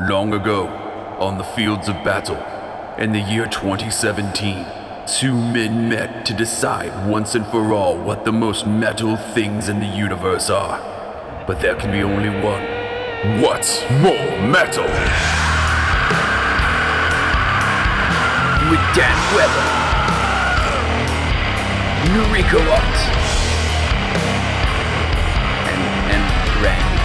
Long ago, on the fields of battle, in the year 2017, two men met to decide once and for all what the most metal things in the universe are. But there can be only one. What's more metal? With Dan Weber, Noriko Ott, and Randy.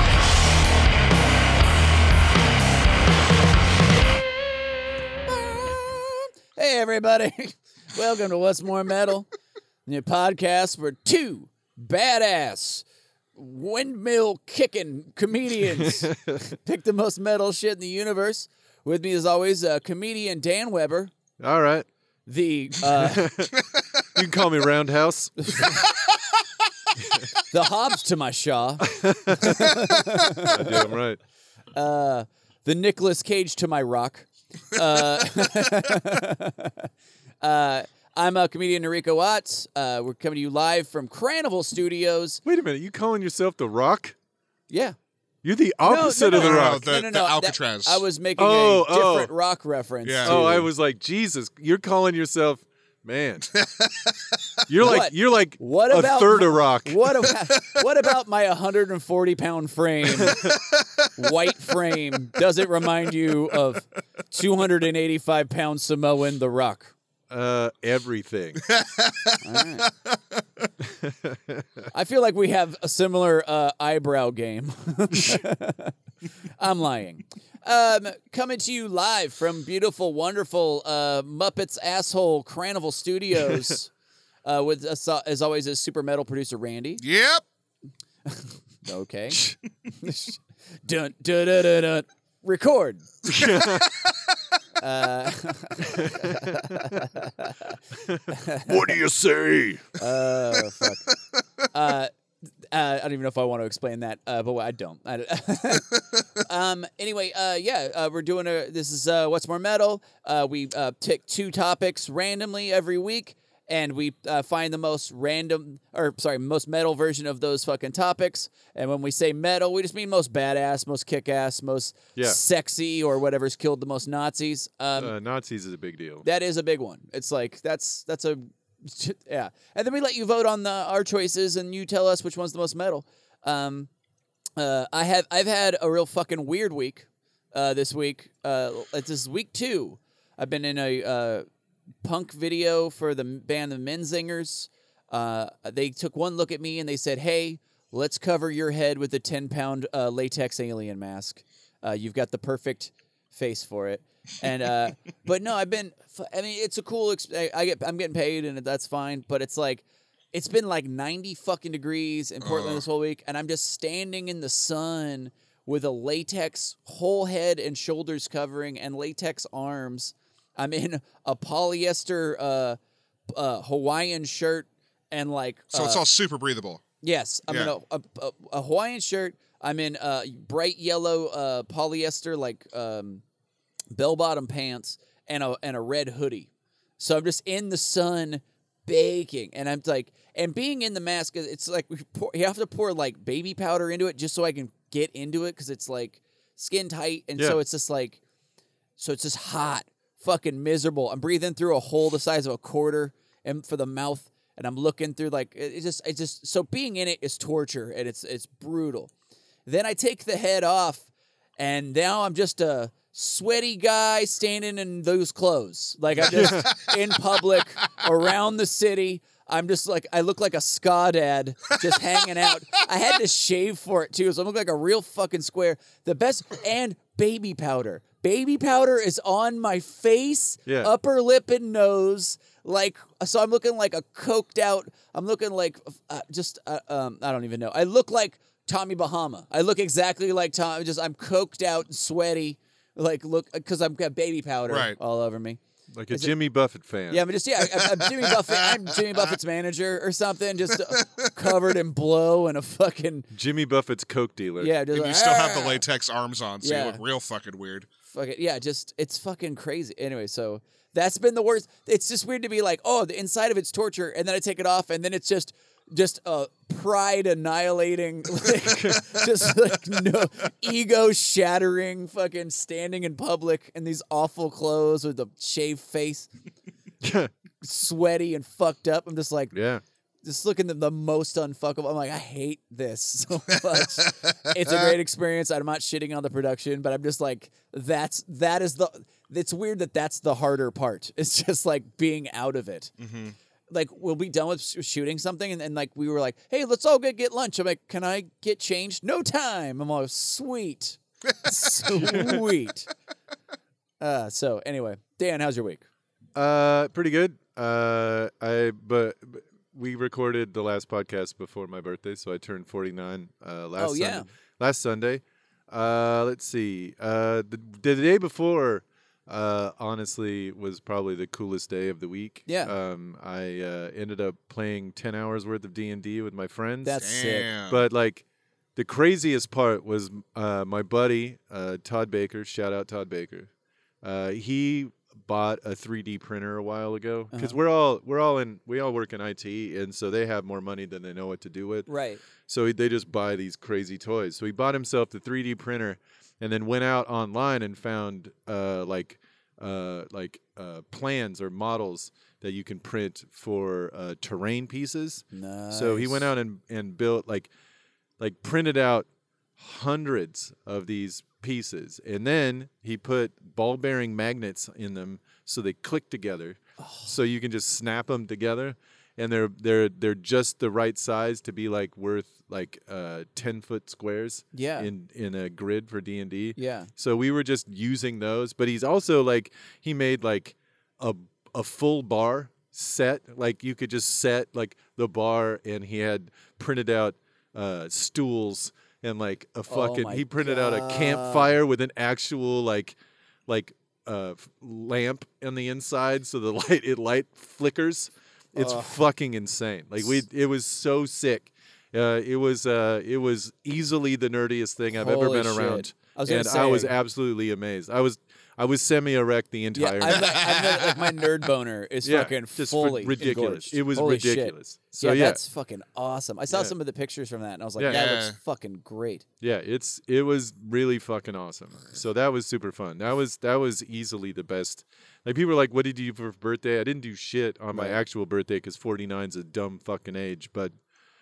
Hey everybody, welcome to What's More Metal, the podcast where two badass windmill kicking comedians pick the most metal shit in the universe. With me as always, comedian Dan Weber. All right. The You can call me Roundhouse. the Hobbs to my Shaw. Damn right. The Nicolas Cage to my Rock. I'm a comedian Noriko Watts. We're coming to you live from Carnival Studios. Wait a minute. You calling yourself The Rock? Yeah. You're the opposite of The Rock. The Alcatraz. I was making a different rock reference. Yeah. Oh, I was like, Jesus, you're calling yourself, man. You're like What a about third of Rock. What about my 140-pound frame, white frame? Does it remind you of 285-pound Samoan The Rock? Everything. All right. I feel like we have a similar eyebrow game. I'm lying. Coming to you live from beautiful, wonderful Muppets asshole Carnival Studios. With us, as always, is super metal producer Randy. Yep. Okay. Dun dun dun dun dun. Record. What do you say? Fuck. I don't even know if I want to explain that, but I don't. Anyway, we're doing this is What's More Metal. We pick two topics randomly every week, and we find the most most metal version of those fucking topics. And when we say metal, we just mean most badass, most kick-ass, most sexy, or whatever's killed the most Nazis. Nazis is a big deal. That is a big one. It's like that's a yeah. And then we let you vote on our choices, and you tell us which one's the most metal. I've had a real fucking weird week this week. This is week 2. I've been in a punk video for the band the Menzingers. They took one look at me and they said, "Hey, let's cover your head with a 10-pound latex alien mask. You've got the perfect face for it." And but no, it's a cool I'm getting paid and that's fine, but it's like it's been like 90 fucking degrees in Portland this whole week, and I'm just standing in the sun with a latex whole head and shoulders covering and latex arms. I'm in a polyester Hawaiian shirt and So it's all super breathable. Yes, I'm in a Hawaiian shirt. I'm in bright yellow polyester bell-bottom pants and a red hoodie. So I'm just in the sun baking, and I'm like, and being in the mask, it's like you have to pour like baby powder into it just so I can get into it because it's like skin tight, and so it's just like, so it's just hot, fucking miserable. I'm breathing through a hole the size of a quarter and for the mouth, and I'm looking through like it just so being in it is torture, and it's brutal. Then I take the head off, and now I'm just a sweaty guy standing in those clothes. Like I'm just in public around the city. I'm just like, I look like a ska dad just hanging out. I had to shave for it too, so I look like a real fucking square. The best, and baby powder. Baby powder is on my face, upper lip and nose. So I'm looking like a coked out, I'm looking like I don't even know. I look like Tommy Bahama. I look exactly like Tom. I'm coked out and sweaty. Because I've got baby powder all over me. Like a Jimmy Buffett fan. Yeah, I'm Jimmy Buffett. I'm Jimmy Buffett's manager or something, just covered in blow and a fucking Jimmy Buffett's coke dealer. Yeah, and you still have the latex arms on, so you look real fucking weird. It's fucking crazy. Anyway, so that's been the worst. It's just weird to be like, oh, the inside of it's torture, and then I take it off, and then it's just just pride annihilating, just like no ego shattering, fucking standing in public in these awful clothes with a shaved face, sweaty and fucked up. I'm just like, just looking the most unfuckable. I'm like, I hate this so much. It's a great experience. I'm not shitting on the production, but I'm just like, it's weird that's the harder part. It's just like being out of it. Mm-hmm. Like, we'll be done with shooting something, and like we were like, hey, let's all get lunch. I'm like, can I get changed? No time. I'm all, sweet. Sweet. So anyway, Dan, how's your week? Pretty good. But we recorded the last podcast before my birthday, so I turned 49 last Sunday. Let's see. The day before, honestly, was probably the coolest day of the week. Yeah. I ended up playing 10 hours worth of D&D with my friends. That's sick. But like, the craziest part was my buddy Todd Baker. Shout out Todd Baker. He bought a 3D printer a while ago because we all work in IT, and so they have more money than they know what to do with. Right. So they just buy these crazy toys. So he bought himself the 3D printer, and then went out online and found plans or models that you can print for terrain pieces. Nice. So he went out and built like printed out hundreds of these pieces, and then he put ball bearing magnets in them so they click together, so you can just snap them together, and they're just the right size to be like worth like 10-foot squares in a grid for D&D. Yeah. So we were just using those, but he's also like, he made like a full bar set, like you could just set like the bar, and he had printed out stools and like a fucking he printed out a campfire with an actual like lamp on the inside, so the light flickers. It's fucking insane. Like it was so sick. It was easily the nerdiest thing I've ever been around. I was absolutely amazed. I was semi-erect the entire time. Like my nerd boner is fucking just fully ridiculous. Engorged. It was Holy ridiculous. Shit. So that's fucking awesome. I saw some of the pictures from that, and I was like, that looks fucking great. Yeah, it was really fucking awesome. So that was super fun. That was easily the best. Like, people were like, what did you do for birthday? I didn't do shit on my actual birthday because 49's a dumb fucking age, but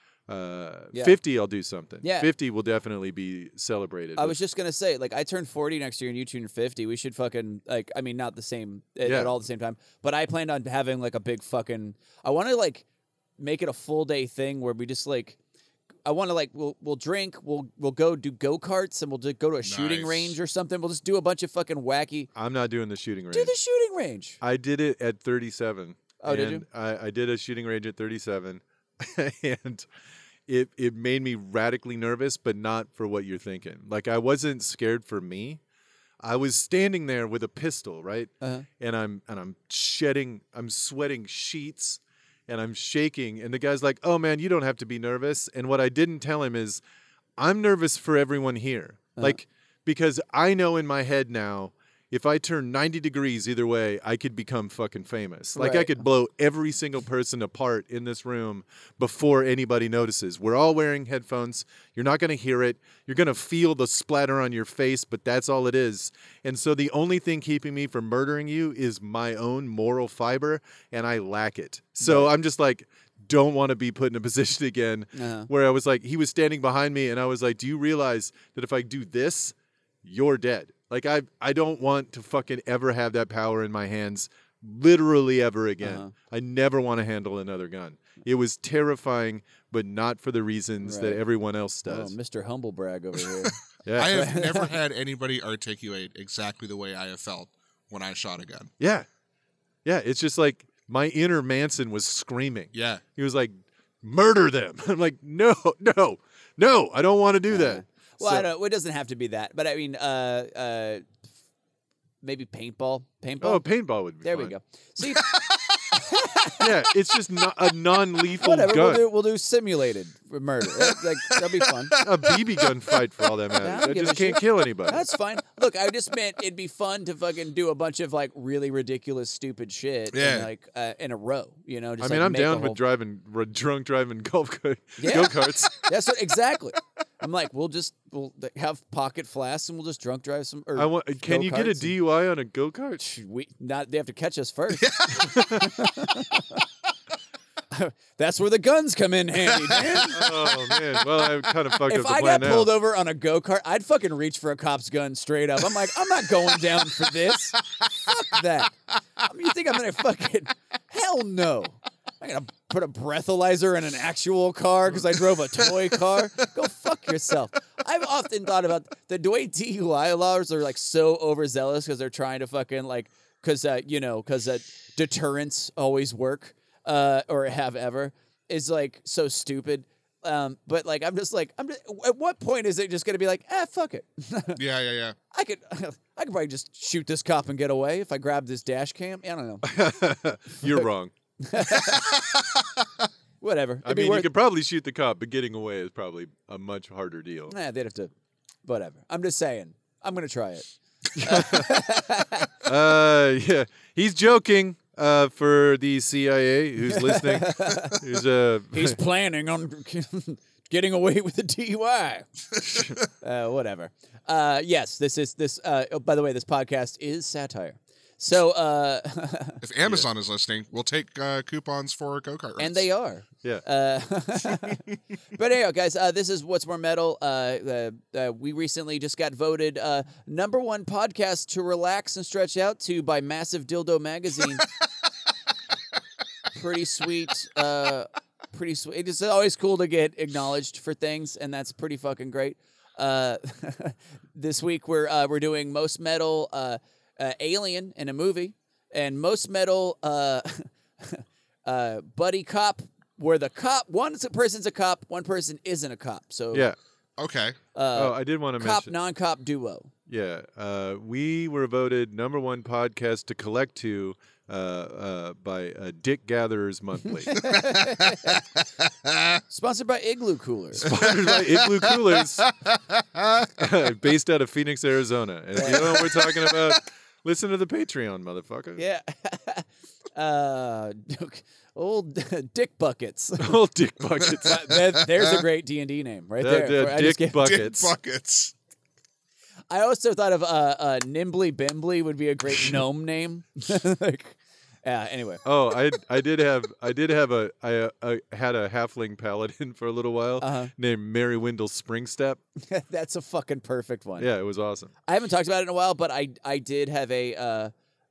50 I'll do something. 50 will definitely be celebrated. I was just gonna say, like, I turned 40 next year and you turned 50. We should fucking, like, I mean, not the same at all the same time, but I planned on having like a big fucking, I want to like make it a full day thing where we just like, I want to like, we'll drink, we'll go do go-karts, and we'll go to a shooting range or something. We'll just do a bunch of fucking wacky. I'm not doing the shooting range. Do the shooting range. I did it at 37. Oh, did you? I did a shooting range at 37, and it made me radically nervous, but not for what you're thinking. Like, I wasn't scared for me. I was standing there with a pistol, right? And I'm sweating sheets, and I'm shaking, and the guy's like, "Oh man, you don't have to be nervous." And what I didn't tell him is, I'm nervous for everyone here. Like, because I know in my head now, if I turn 90 degrees either way, I could become fucking famous. Like, I could blow every single person apart in this room before anybody notices. We're all wearing headphones. You're not going to hear it. You're going to feel the splatter on your face, but that's all it is. And so the only thing keeping me from murdering you is my own moral fiber, and I lack it. So I'm just like, don't want to be put in a position again where I was like, he was standing behind me, and I was like, do you realize that if I do this, you're dead? Like, I don't want to fucking ever have that power in my hands, literally ever again. I never want to handle another gun. It was terrifying, but not for the reasons that everyone else does. Oh, Mr. Humblebrag over here. I have never had anybody articulate exactly the way I have felt when I shot a gun. Yeah. Yeah, it's just like my inner Manson was screaming. Yeah. He was like, murder them. I'm like, no, I don't want to do that. Well, I don't. It doesn't have to be that, but I mean, maybe paintball. Oh, paintball would be. There fun. we go. See, Yeah, it's just not a non-lethal Whatever. gun. We'll do simulated murder. That'll be fun. A BB gun fight for all that I don't matters. I give just a can't shit. kill anybody. That's fine. Look, I just meant it'd be fun to fucking do a bunch of like really ridiculous, stupid shit. Yeah. In, like in a row. You know. Just, I mean, like, I'm make a down whole- with drunk driving Yeah. go-karts. That's what exactly. I'm like, we'll have pocket flasks and we'll just drunk drive some. Or Can you get a go-karts and- DUI on a go-kart? They have to catch us first. That's where the guns come in handy, man. Oh man, well I kind of fucked If up the I plan got now. pulled over on a go-kart, I'd fucking reach for a cop's gun straight up. I'm like, I'm not going down for this. Fuck that. You think I'm gonna fucking... Hell no. I'm gonna put a breathalyzer in an actual car because I drove a toy car. Go fuck yourself. I've often thought about the way DUI laws are like so overzealous because they're trying to fucking like... Because, deterrents always work. Or have ever, is like so stupid. But like I'm just at what point is it just gonna be like, fuck it. Yeah. I could probably just shoot this cop and get away if I grab this dash cam. I don't know. You're wrong. Whatever. I mean, you could probably shoot the cop, but getting away is probably a much harder deal. they'd have to. Whatever. I'm just saying. I'm gonna try it. Yeah, he's joking. For the CIA who's listening, He's planning on getting away with a DUI. Whatever. Yes, this. By the way, this podcast is satire. So, If Amazon is listening, we'll take coupons for go-kart rides. and they are. yeah. But anyhow, guys, this is What's More Metal. We recently just got voted #1 podcast to relax and stretch out to by Massive Dildo Magazine. Pretty sweet. Pretty sweet. It's always cool to get acknowledged for things, and that's pretty fucking great. This week we're doing Most Metal Alien in a movie, and Most Metal Buddy Cop, where the cop one person's a cop, one person isn't a cop. So Yeah. Okay. I did want to cop mention. non-cop duo. Yeah. We were voted #1 podcast to collect to by Dick Gatherers Monthly. Sponsored by Igloo Coolers. Sponsored by Igloo Coolers, based out of Phoenix, Arizona. And if you know what we're talking about, listen to the Patreon, motherfucker. Yeah. Old Dick Buckets. Old Dick Buckets. There's a great D&D name right there. I just Dick gave- Buckets. Dick buckets. I also thought of Nimbly Bimbly would be a great gnome name. Anyway. Oh, I had a halfling paladin for a little while named Mary Wendell Springstep. That's a fucking perfect one. Yeah, it was awesome. I haven't talked about it in a while, but I did have a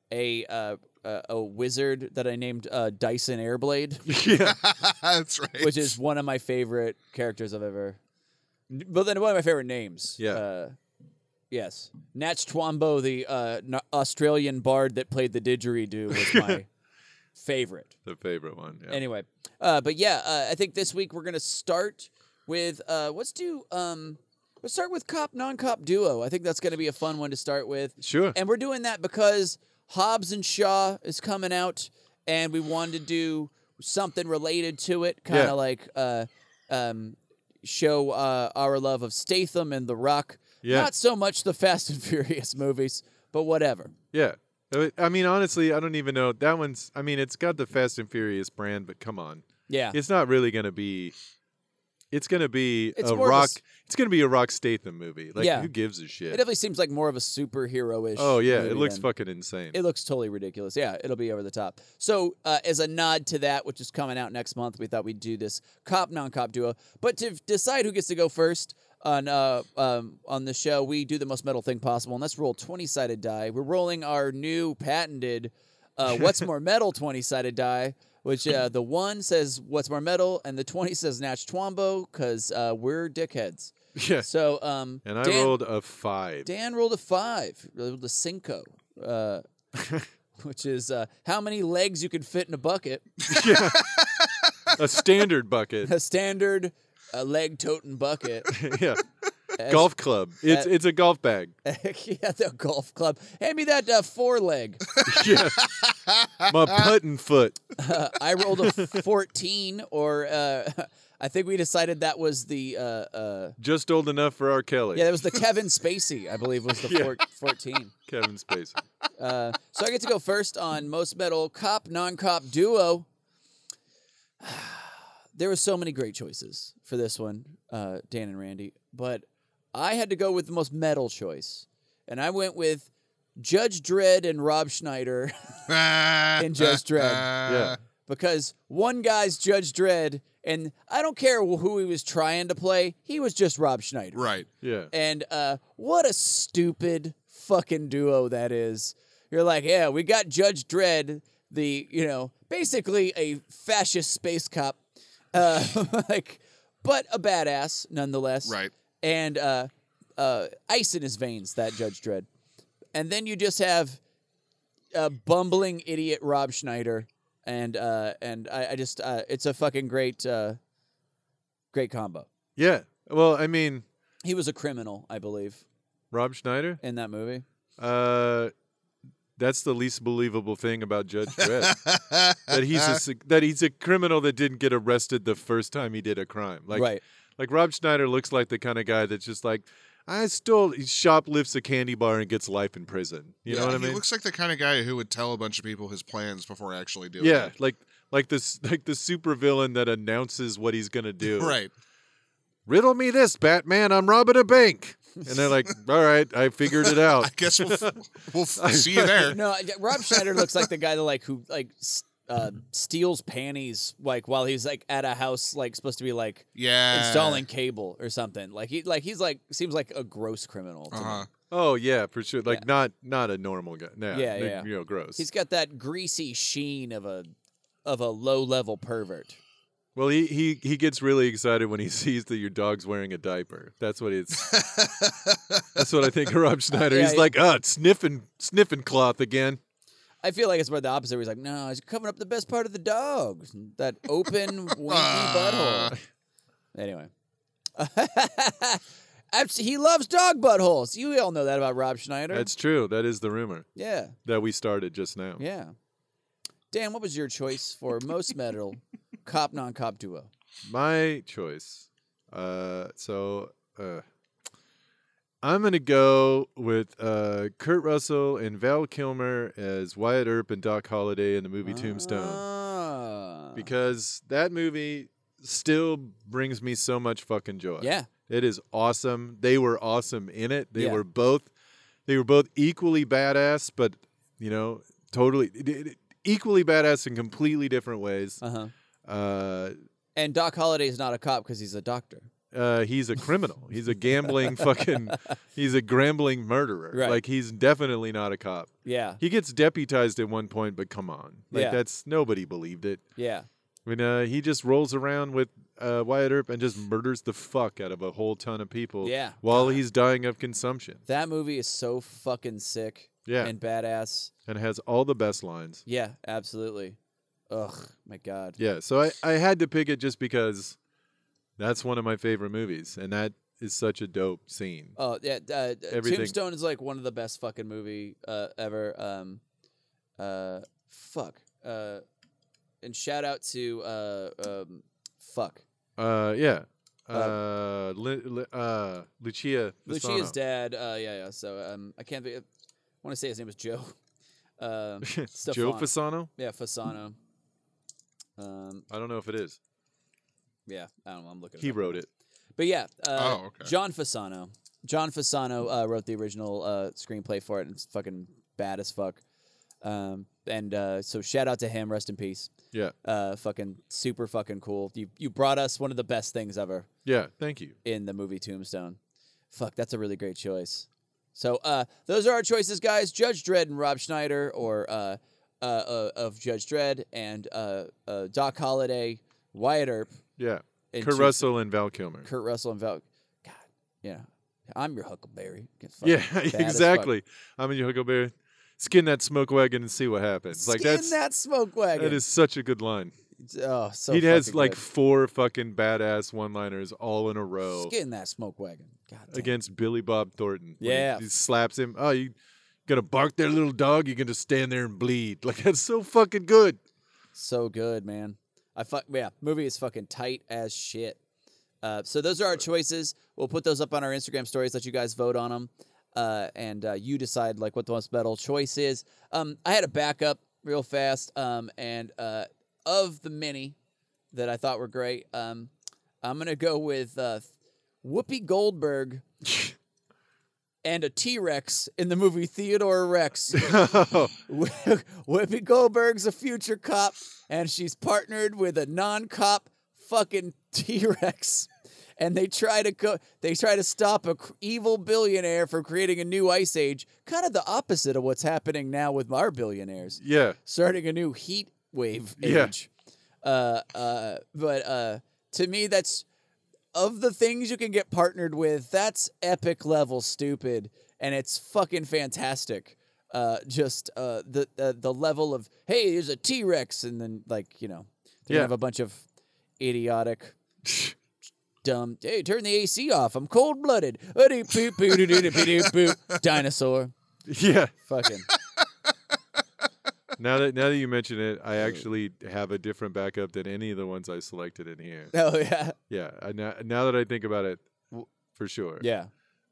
wizard that I named Dyson Airblade, Yeah, That's right. which is one of my favorite characters I've ever. But then one of my favorite names. Yeah. Yes, Natch Twombo, the Australian bard that played the didgeridoo, was my favorite. the favorite one. Yeah. Anyway, but yeah, I think this week we're gonna start with let's start with cop non-cop duo. I think that's gonna be a fun one to start with. Sure. And we're doing that because Hobbs and Shaw is coming out, and we wanted to do something related to it, kind of Yeah. like show our love of Statham and The Rock. Yeah. Not so much the Fast and Furious movies, but whatever. Yeah. I mean, honestly, I don't even know. That one's, I mean, it's got the Fast and Furious brand, but come on. Yeah. It's not really going to be, it's going to be It's a more of a Rock, s- it's going to be a Rock Statham movie. Like, Yeah. who gives a It shit? definitely seems like more of a superhero-ish. Oh, yeah. movie It looks than- fucking insane. It looks totally ridiculous. Yeah, it'll be over the top. So, as a nod to that, which is coming out next month, we thought we'd do this cop non-cop duo. But to decide who gets to go first on the show, we do the most metal thing possible, and let's roll 20-sided die. We're rolling our new patented What's More Metal 20-sided die, which the 1 says What's More Metal, and the 20 says Natch Twombo, because we're dickheads. yeah. So, And I Dan- rolled a 5. Dan rolled a 5, rolled a cinco, which is how many legs you can fit in a bucket. Yeah. A standard bucket. A standard leg toting bucket. Yeah. Golf club. It's a golf bag. Yeah, the golf club. Hand me that foreleg. Yeah. My putting foot. I rolled a 14, or I think we decided that was the Just old enough for R. Kelly. yeah, that was the Kevin Spacey, I believe, was the Yeah. 14. Kevin Spacey. So I get to go first on most metal cop non-cop duo. There were so many great choices for this one, Dan and Randy, but I had to go with the most metal choice, and I went with Judge Dredd and Rob Schneider in Judge Dredd. Yeah. Because one guy's Judge Dredd, and I don't care who he was trying to play, he was just Rob Schneider. Right. Yeah. And what a stupid fucking duo that is. You're like, yeah, we got Judge Dredd, basically a fascist space cop, but a badass nonetheless. Right. And ice in his veins, that Judge Dredd. And then you just have a bumbling idiot Rob Schneider, and I just it's a fucking great combo. Yeah. Well, I mean, He was a criminal, I believe, Rob Schneider. in that movie. That's the least believable thing about Judge Dredd. that he's a criminal that didn't get arrested the first time he did a crime. Right. Like Rob Schneider looks like the kind of guy that's just like, he shoplifts a candy bar and gets life in prison. You know what I mean? He looks like the kind of guy who would tell a bunch of people his plans before actually doing Yeah, it. like the supervillain that announces what he's gonna do. Right. Riddle me this, Batman. I'm robbing a bank. And they're like, all right, I figured it out. I guess we'll see you there. No, Rob Schneider looks like the guy that who steals panties while he's at a house supposed to be Yeah. installing cable or something. He's seems like a gross criminal to me. Uh-huh. Oh yeah, for sure. Not a normal guy. No, Yeah. Gross. He's got that greasy sheen of a low level pervert. Well, he gets really excited when he sees that your dog's wearing a diaper. That's what that's what I think of Rob Schneider. Yeah, He's like, it's sniffing cloth again. I feel like it's about the opposite. Where he's like, no, he's covering up the best part of the dog, that open, winky butthole. Anyway. He loves dog buttholes. You all know that about Rob Schneider. That's true. That is the rumor yeah. that we started just now. Yeah. Dan, what was your choice for most metal cop non-cop duo? My choice. I'm gonna go with Kurt Russell and Val Kilmer as Wyatt Earp and Doc Holliday in the movie Tombstone, because that movie still brings me so much fucking joy. Yeah. It is awesome. They were awesome in it. They Yeah. were both equally badass, but totally equally badass in completely different ways. Uh-huh. And Doc Holliday is not a cop because he's a doctor. He's a criminal. He's a gambling he's a gambling murderer. Right. He's definitely not a cop. Yeah. He gets deputized at one point, but come on. Yeah. Nobody believed it. Yeah. He just rolls around with Wyatt Earp and just murders the fuck out of a whole ton of people while he's dying of consumption. That movie is so fucking sick and badass. And has all the best lines. Yeah, absolutely. Ugh, my God. Yeah, so I had to pick it just because that's one of my favorite movies, and that is such a dope scene. Oh, yeah. Everything. Tombstone is one of the best fucking movie ever. And shout out to Yeah. Lucia Fasano. Lucia's dad. Yeah. So I can't think. I want to say his name was Joe. Joe Stefan. Fasano? Yeah, Fasano. I don't know if it is. Yeah, I don't know. I'm looking. He wrote it. But yeah, okay. John Fasano. John Fasano wrote the original screenplay for it, and it's fucking bad as fuck. So shout out to him. Rest in peace. Yeah. Fucking super fucking cool. You brought us one of the best things ever Yeah, thank you. in the movie Tombstone. Fuck, that's a really great choice. So those are our choices, guys. Judge Dredd and Rob Schneider, or of Judge Dredd, and Doc Holliday, Wyatt Earp. Yeah. And Kurt Russell and Val Kilmer. Kurt Russell and Val. God, yeah. I'm your Huckleberry. Yeah, Bad as fuck. exactly. I'm in your Huckleberry. Skin that smoke wagon and see what happens. Skin that smoke wagon. That is such a good line. Oh, so He has fucking like good. 4 fucking badass one-liners all in a row Just get in that smoke wagon. God damn. against Billy Bob Thornton. when Yeah. he slaps him. Oh, you gonna bark there, little dog? You're gonna stand there and bleed. Like, that's so fucking good. So good, man. Movie is fucking tight as shit. So those are our choices. We'll put those up on our Instagram stories. Let you guys vote on them, and you decide like what the most metal choice is. I had a backup real fast, and of the many that I thought were great, I'm gonna go with Whoopi Goldberg and a T-Rex in the movie Theodore Rex. Whoopi Goldberg's a future cop, and she's partnered with a non-cop fucking T-Rex, and they try to stop a evil billionaire from creating a new ice age. Kind of the opposite of what's happening now with our billionaires, Yeah. starting a new heat wave Yeah. age. But to me, that's of the things you can get partnered with. That's epic level stupid, and it's fucking fantastic. Just the level of, hey, there's a T-Rex, and then like they're gonna have a bunch of idiotic, dumb. Hey, turn the AC off. I'm cold blooded. Dinosaur. Yeah. Fucking. Now that you mention it, I actually have a different backup than any of the ones I selected in here. Oh yeah. Yeah. Now that I think about it, for sure. Yeah.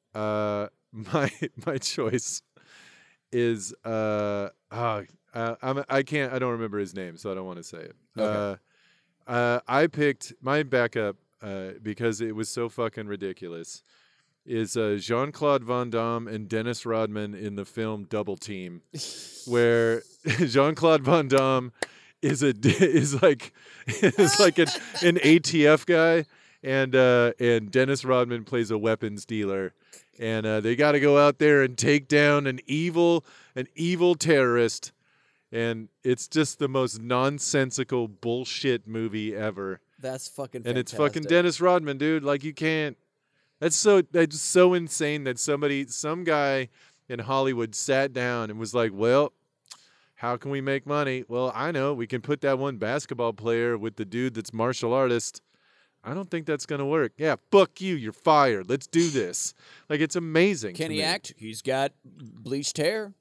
My choice is I don't remember his name, so I don't want to say it. Okay. I picked my backup because it was so fucking ridiculous. Is Jean-Claude Van Damme and Dennis Rodman in the film Double Team, where Jean-Claude Van Damme is like an ATF guy, and Dennis Rodman plays a weapons dealer, and they got to go out there and take down an evil terrorist, and it's just the most nonsensical bullshit movie ever. That's fucking. And fantastic. it's fucking Dennis Rodman, dude. Like, you can't. That's so insane that some guy in Hollywood sat down and was like, well, how can we make money? Well, I know, we can put that one basketball player with the dude that's martial artist. I don't think that's gonna work. Yeah, fuck you. You're fired. Let's do this. Like, it's amazing. Can to he me. act? He's got bleached hair.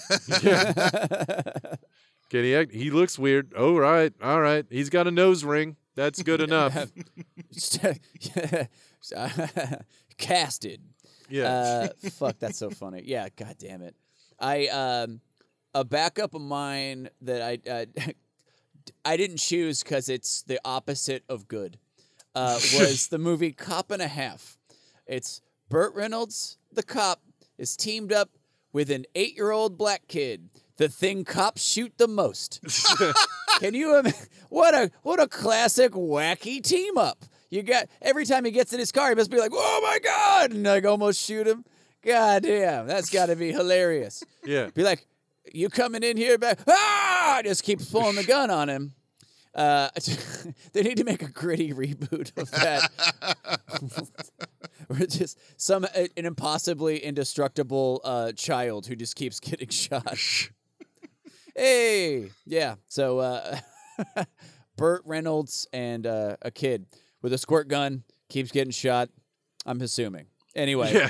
Can he act? He looks weird. Oh, right. All right. He's got a nose ring. That's good enough. Casted. Yeah. Fuck, that's so funny. Yeah, god damn it. A backup of mine that I didn't choose because it's the opposite of good. Was the movie Cop and a Half. It's Burt Reynolds, the cop, is teamed up with an 8-year-old black kid. The thing cops shoot the most. Can you imagine? What a classic wacky team up. You got every time he gets in his car, he must be like, "Oh my god!" and like almost shoot him. God damn, that's got to be hilarious. Yeah. Be like, "You coming in here back?" Ah! Just keeps pulling the gun on him. They need to make a gritty reboot of that. Or just an impossibly indestructible child who just keeps getting shot. Hey, yeah. So Burt Reynolds and a kid with a squirt gun keeps getting shot. I'm assuming. Anyway. Yeah.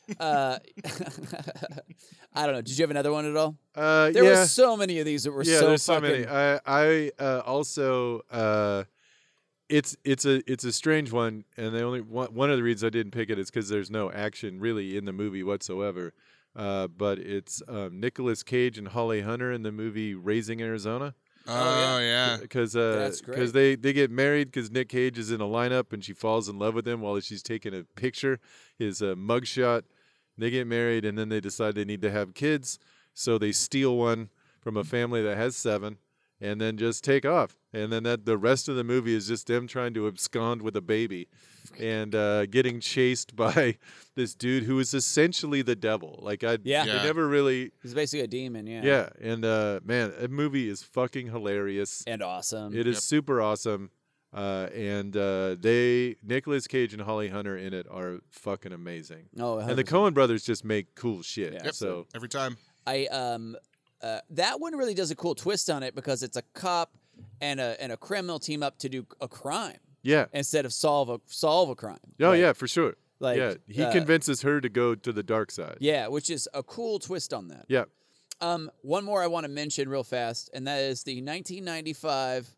I don't know. Did you have another one at all? There were so many of these that were so there's so fucking... many. I also it's a strange one, and the only one of the reasons I didn't pick it is because there's no action really in the movie whatsoever. But it's Nicolas Cage and Holly Hunter in the movie Raising Arizona. Oh, yeah. Because That's great. they get married because Nick Cage is in a lineup and she falls in love with him while she's taking a picture, his mugshot. They get married and then they decide they need to have kids, so they steal one from a family that has 7 and then just take off. And then the rest of the movie is just them trying to abscond with a baby and getting chased by this dude who is essentially the devil. Like, they never really... He's basically a demon, yeah. Yeah, and man, that movie is fucking hilarious. And awesome. It is super awesome. And Nicolas Cage and Holly Hunter in it are fucking amazing. Oh, and the 100%. Coen brothers just make cool shit. Yeah. So Every time. That one really does a cool twist on it because it's a cop and a criminal team up to do a crime Yeah. instead of solve a crime. Oh Like- yeah, for sure. like, yeah, he convinces her to go to the dark side. Yeah, which is a cool twist on that. Yeah. One more I want to mention real fast, and that is the 1995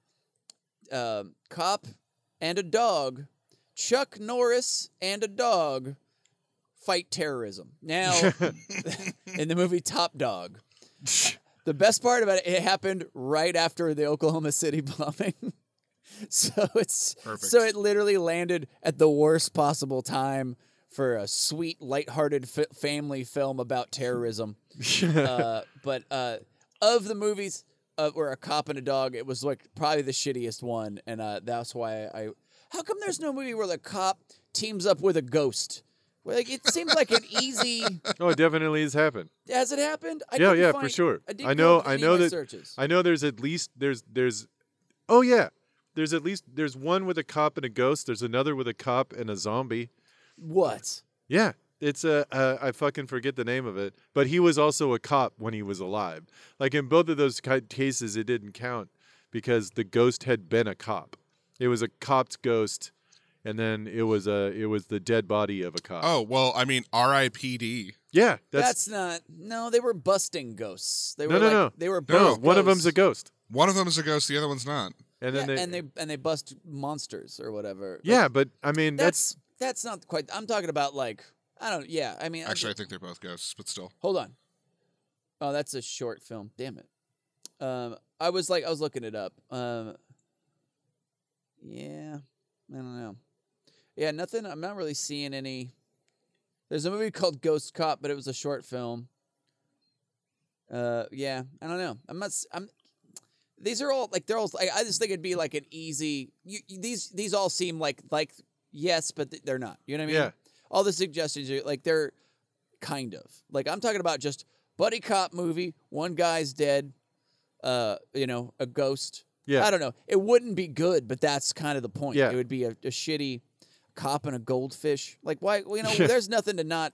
Cop and a Dog, Chuck Norris and a Dog fight terrorism. Now, in the movie Top Dog, the best part about it happened right after the Oklahoma City bombing. Perfect. So it literally landed at the worst possible time for a sweet, lighthearted family film about terrorism. But of the movies where a cop and a dog, it was like probably the shittiest one, and that's why I. How come there's no movie where the cop teams up with a ghost? Like it seems like an easy. Oh, it definitely has happened. Has it happened? I Yeah, couldn't yeah, find- for sure. I, didn't I go know. with I any know of my that. searches. I know there's at least there's. Oh yeah, there's at least there's one with a cop and a ghost. There's another with a cop and a zombie. What? Yeah, it's I fucking forget the name of it, but he was also a cop when he was alive. Like in both of those cases, it didn't count because the ghost had been a cop. It was a cop's ghost, and then it was the dead body of a cop. Oh, well, I mean, R.I.P.D. yeah, That's not. No, they were busting ghosts. They were no. They were no, both one of them's a ghosts. ghost, One of them is a ghost, the other one's not. and then Yeah, and they bust monsters or whatever. Like, yeah, but I mean that's not quite. I'm talking about like I don't. Yeah, I mean, Actually, I think they're both ghosts, but still. hold on. Oh, that's a short film. Damn it. I was looking it up. Yeah, I don't know. Yeah, nothing. I'm not really seeing any. There's a movie called Ghost Cop, but it was a short film. Yeah, I don't know. These are all like they're all. I just think it'd be like an easy. These all seem like yes, but they're not. You know what I mean? Yeah. All the suggestions are like they're kind of like I'm talking about just buddy cop movie. One guy's dead. A ghost. Yeah. I don't know. It wouldn't be good, but that's kind of the point. Yeah. It would be a shitty cop and a goldfish. Like why? Well, there's nothing to not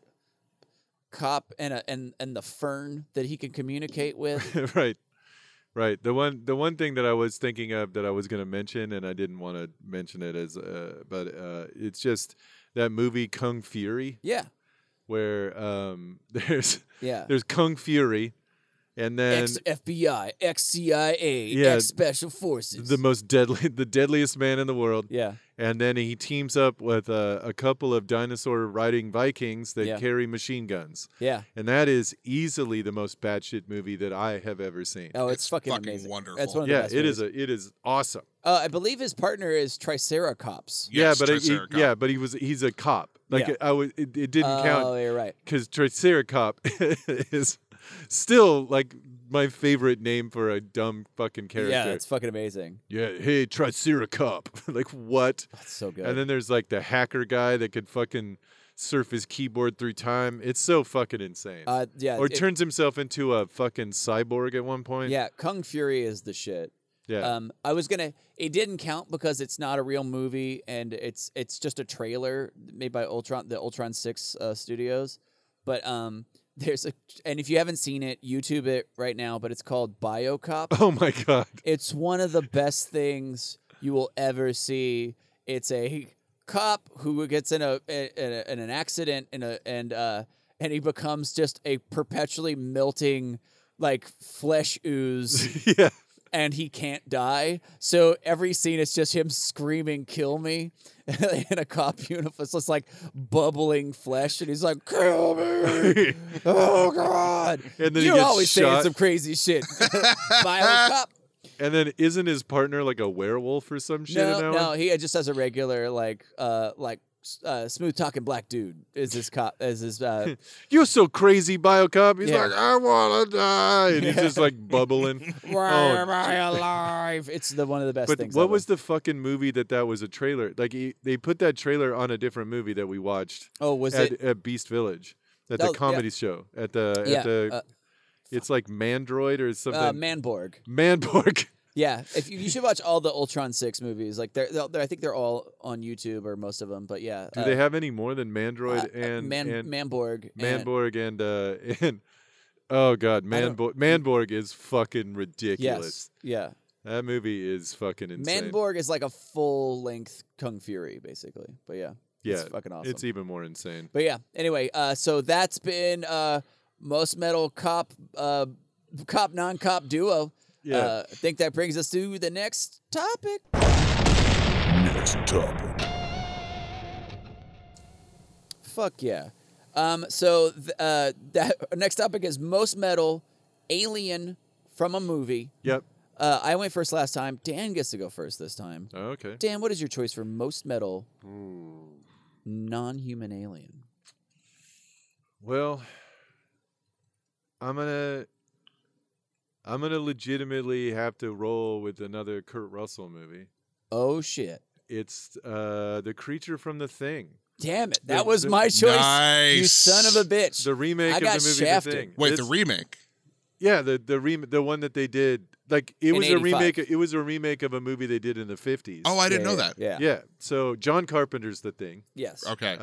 cop and the fern that he can communicate with. Right. The one thing that I was thinking of that I was going to mention, and I didn't want to mention it but it's just that movie Kung Fury, Yeah. where there's Yeah. Kung Fury, and then Ex FBI, ex CIA, Yeah. ex Special Forces. the deadliest man in the world. Yeah. And then he teams up with a couple of dinosaur riding Vikings that Yeah. carry machine guns, Yeah. and that is easily the most batshit movie that I have ever seen. Oh, It's it's fucking fucking amazing. wonderful. That's one of the Yeah, best it movies. is. It is awesome. I believe his partner is Triceratops. Yes, yeah, but Triceracop. but he's a cop. Like Yeah. it didn't Oh, count you're right. because Triceracop is still like my favorite name for a dumb fucking character. Yeah, it's fucking amazing. Yeah, hey Triceracop. Like what? That's so good. And then there's like the hacker guy that could fucking surf his keyboard through time. It's so fucking insane. Yeah. Or turns himself into a fucking cyborg at one point. Yeah, Kung Fury is the shit. Yeah. It didn't count because it's not a real movie and it's just a trailer made by the Ultron 6 studios. But and if you haven't seen it, YouTube it right now, but it's called BioCop. Oh my god. It's one of the best things you will ever see. It's a cop who gets in an accident and he becomes just a perpetually melting like flesh ooze. Yeah. And he can't die. So every scene is just him screaming, "Kill me," in a cop uniform. So it's like bubbling flesh. And he's like, "Kill me. Oh, God." And then he You're gets always saying shot. some crazy shit. BioCop. And then isn't his partner like a werewolf or some shit? in that No, one? he just has a regular, smooth talking black dude is his cop, as his, You're so crazy, BioCop. He's Yeah. like, I want to die. And he's just like bubbling. why am I alive? It's one of the best But things what ever. was the fucking movie that was a trailer? Like they put that trailer on a different movie that we watched was at, it? at Beast Village at Oh, the yeah. comedy show at the Yeah, it's like Mandroid or something. Manborg. Manborg. Yeah, if you should watch all the Ultron 6 movies. Like I think they're all on YouTube or most of them. But yeah, Do they have any more than Mandroid and Manborg? Manborg and oh god, I don't- Manborg is fucking ridiculous. Yes, yeah. That movie is fucking insane. Manborg is like a full length Kung Fury, basically. But yeah, yeah, it's fucking awesome. It's even more insane. But yeah, anyway, so that's been Most Metal Cop non-cop duo. Yeah. I think that brings us to the next topic. Next topic. Fuck yeah. So that next topic is Most Metal Alien from a movie. Yep. I went first last time. Dan gets to go first this time. Oh, okay. Dan, what is your choice for Most Metal non-human alien? Well, I'm gonna legitimately have to roll with another Kurt Russell movie. Oh shit. It's The Creature from the Thing. Damn it. That was my choice. Nice. You son of a bitch. The remake I of got the movie shafted. The Thing. Wait, It's- the remake. Yeah, the one that they did. Like it In was 85. a remake. It was a remake of a movie they did in the 50s. Oh, I didn't Yeah, know yeah, that. Yeah. yeah. So John Carpenter's The Thing. Yes. Okay.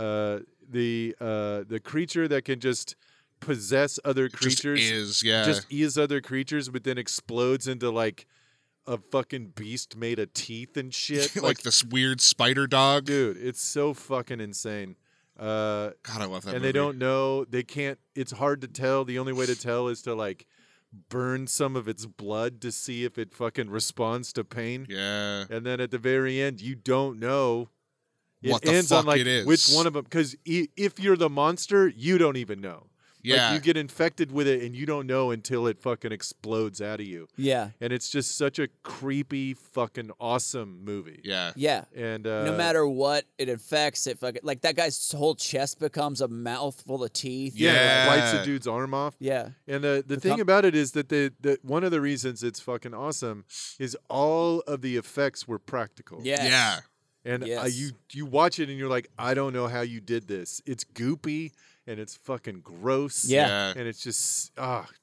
The creature that can just possess other creatures. Just is other creatures, but then explodes into like a fucking beast made of teeth and shit. like this weird spider dog. dude, it's so fucking insane. God, I love that And movie. they don't know. They can't. It's hard to tell. The only way to tell is to like burn some of its blood to see if it fucking responds to pain. Yeah. And then at the very end, you don't know. It What the ends on fuck like it is. which one of them. Because if you're the monster, you don't even know. Yeah. Like you get infected with it and you don't know until it fucking explodes out of you. Yeah. And it's just such a creepy, fucking awesome movie. yeah. Yeah. And No matter what it infects, it fucking like that guy's whole chest becomes a mouth full of teeth. yeah, Yeah. like, bites a dude's arm off. Yeah. And the thing about it is that the one of the reasons it's fucking awesome is all of the effects were practical. Yes. Yeah. And Yes. you watch it and you're like, I don't know how you did this. It's goopy and it's fucking gross. Yeah. And it's just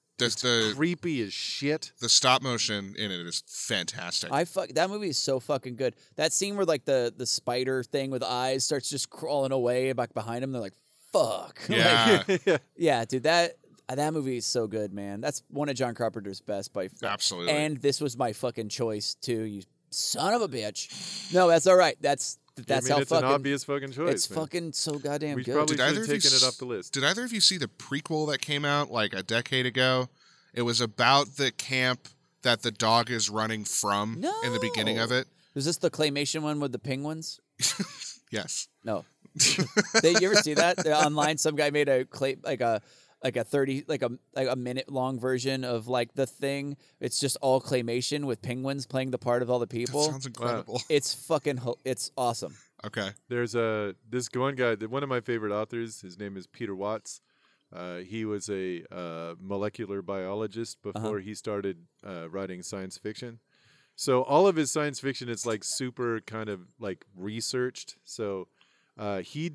The creepy as shit. the stop motion in it is fantastic. That movie is so fucking good. That scene where like the spider thing with eyes starts just crawling away back behind him. They're like, fuck. Yeah. Like, yeah, dude, that movie is so good, man. That's one of John Carpenter's best by far. Absolutely. And this was my fucking choice too. You son of a bitch. No, that's all right. That's I mean, how it's fucking an obvious fucking choice. it's man. fucking so goddamn We good. probably Did should either have of you taken it s- off the list. Did either of you see the prequel that came out like a decade ago? It was about the camp that the dog is running from in the beginning of No. it. Was this the claymation one with the penguins? Yes. No. You ever see that online? Some guy made a clay like a 30 like a minute long version of like the thing. It's just all claymation with penguins playing the part of all the That people. sounds incredible. It's fucking it's awesome. Okay. There's this one guy, one of my favorite authors. His name is Peter Watts. He was a molecular biologist before he started writing science fiction. So all of his science fiction is like super kind of like researched. So he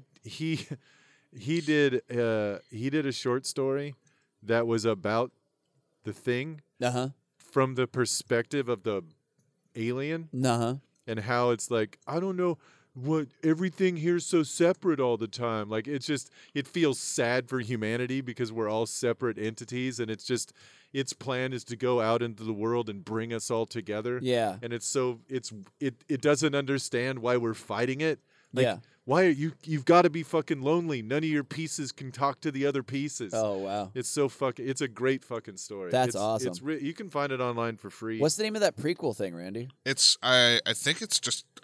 did a short story that was about the thing Uh-huh. from the perspective of the alien. Uh-huh. And how it's like, I don't know what everything here's so separate all the time. Like it feels sad for humanity because we're all separate entities, and its plan is to go out into the world and bring us all together. Yeah. And it doesn't understand why we're fighting it. Like, Yeah. why are you've got to be fucking lonely. None of your pieces can talk to the other pieces. Oh wow. It's so fucking it's a great fucking story. That's awesome. You can find it online for free. What's the name of that prequel thing, Randy? It's I think it's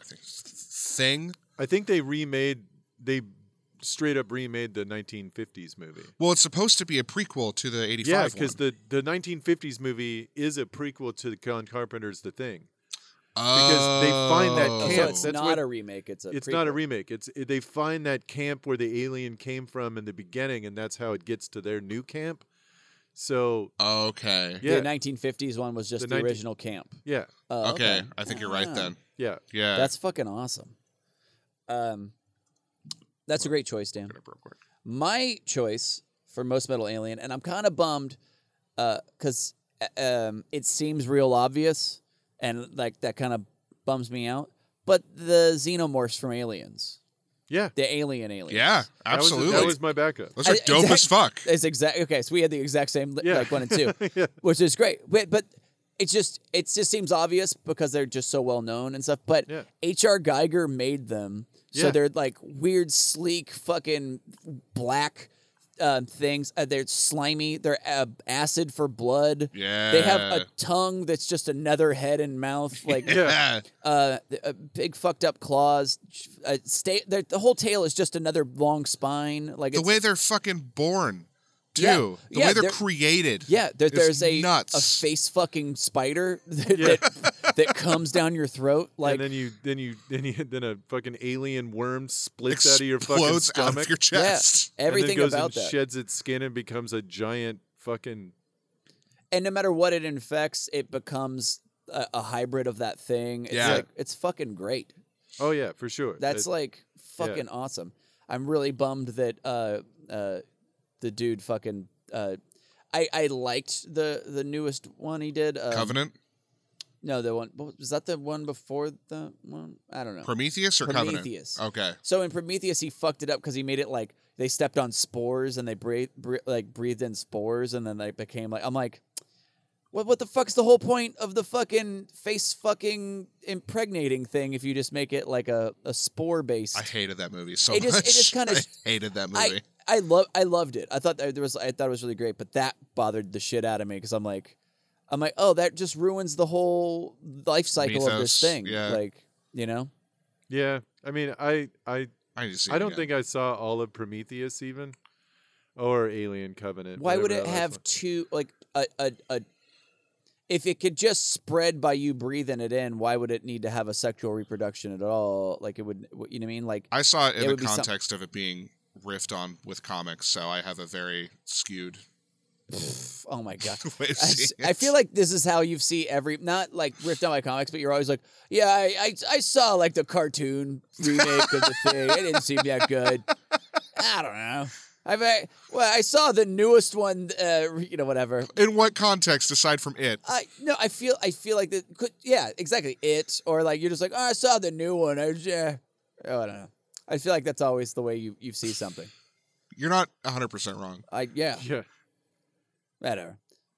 Thing. I think they straight up remade the 1950s movie. Well, it's supposed to be a prequel to the 85 Yeah, one. because the 1950s movie is a prequel to John Carpenter's The Thing. because they find that Oh, camp. so it's That's not what- a remake. It's not a prequel. remake. They find that camp where the alien came from in the beginning, and that's how it gets to their new camp. So Okay. yeah, The 1950s one was just The the 19 original camp. yeah, Oh, Okay. I think you're right Ah. then. yeah. Yeah. That's fucking awesome. That's a great choice, Dan. Look it up real quick. My choice for Most Metal Alien, and I'm kind of bummed because it seems real obvious, and like that kind of bums me out. But the xenomorphs from Aliens, Yeah, the alien aliens. Yeah, that was- absolutely. That was my backup. Those are dope as fuck. It's exact. Okay, so we had the exact same Yeah. like 1 and 2, Yeah. which is great. But it just seems obvious because they're just so well known and stuff. But Yeah. H.R. Geiger made them, so Yeah. they're like weird, sleek, fucking black things. They're slimy. They're acid for blood. Yeah. They have a tongue that's just another head and mouth. Like Yeah. big fucked up claws. The whole tail is just another long spine. Like The it's, way they're fucking born, too. Yeah. The Yeah, way they're they're- created. yeah, there's a nuts. face fucking spider that comes down your throat. Like and then a fucking alien worm splits out of your fucking Explodes stomach. out of your chest. everything and then goes about and that. sheds its skin and becomes a giant fucking. And no matter what it infects, it becomes a hybrid of that thing. It's Yeah. like it's fucking great. Oh yeah, for sure. That's like fucking awesome. I'm really bummed that the dude fucking I liked the newest one he did. Covenant? No, the one was that the one before the one? I don't know. Prometheus or Prometheus. Covenant? Okay. So in Prometheus, he fucked it up because he made it like they stepped on spores and they breathed in spores and then they became like I'm like, what the fuck's the whole point of the fucking face fucking impregnating thing if you just make it like a spore based? I hated that movie so It much. just kinda- I hated that movie. I loved it. I thought it was really great, but that bothered the shit out of me because I'm like, oh, that just ruins the whole life cycle of this Mythos, thing. yeah. Like, you know. Yeah, I mean, I need to see I it don't again. think I saw all of Prometheus even, or Alien Covenant. Why would whatever it that last have one. two like a if it could just spread by you breathing it in, why would it need to have a sexual reproduction at all? Like it would, you know what I mean? Like I saw it it in the would be some- context of it being riffed on with comics, so I have a very skewed oh my god. way of seeing I it. feel like this is how you see every not like ripped on my comics, but you're always like, yeah, I saw like the cartoon remake of the thing. It didn't seem that good. I don't know. I saw the newest one. Whatever. In what context aside from it? I feel like that. Yeah, exactly. It or like you're just like, oh, I saw the new one. I don't know. I feel like that's always the way you see something. You're not 100% wrong. Yeah, Yeah, whatever.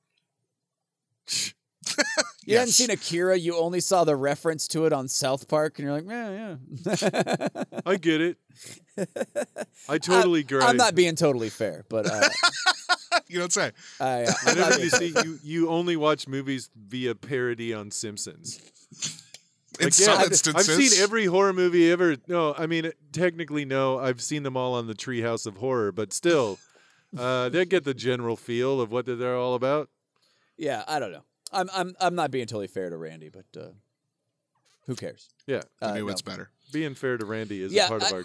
You hadn't seen Akira. You only saw the reference to it on South Park, and you're like, yeah. I get it. I totally agree. I'm not being totally fair, but You don't say. I'm not Whenever being you see you only watch movies via parody on Simpsons. In Like, some I've instances. seen every horror movie ever. No, I mean technically no. I've seen them all on the Treehouse of Horror, but still, they get the general feel of what they're all about. Yeah, I don't know. I'm not being totally fair to Randy, but who cares? Yeah, I knew no. it's better. being fair to Randy is Yeah, a part of our.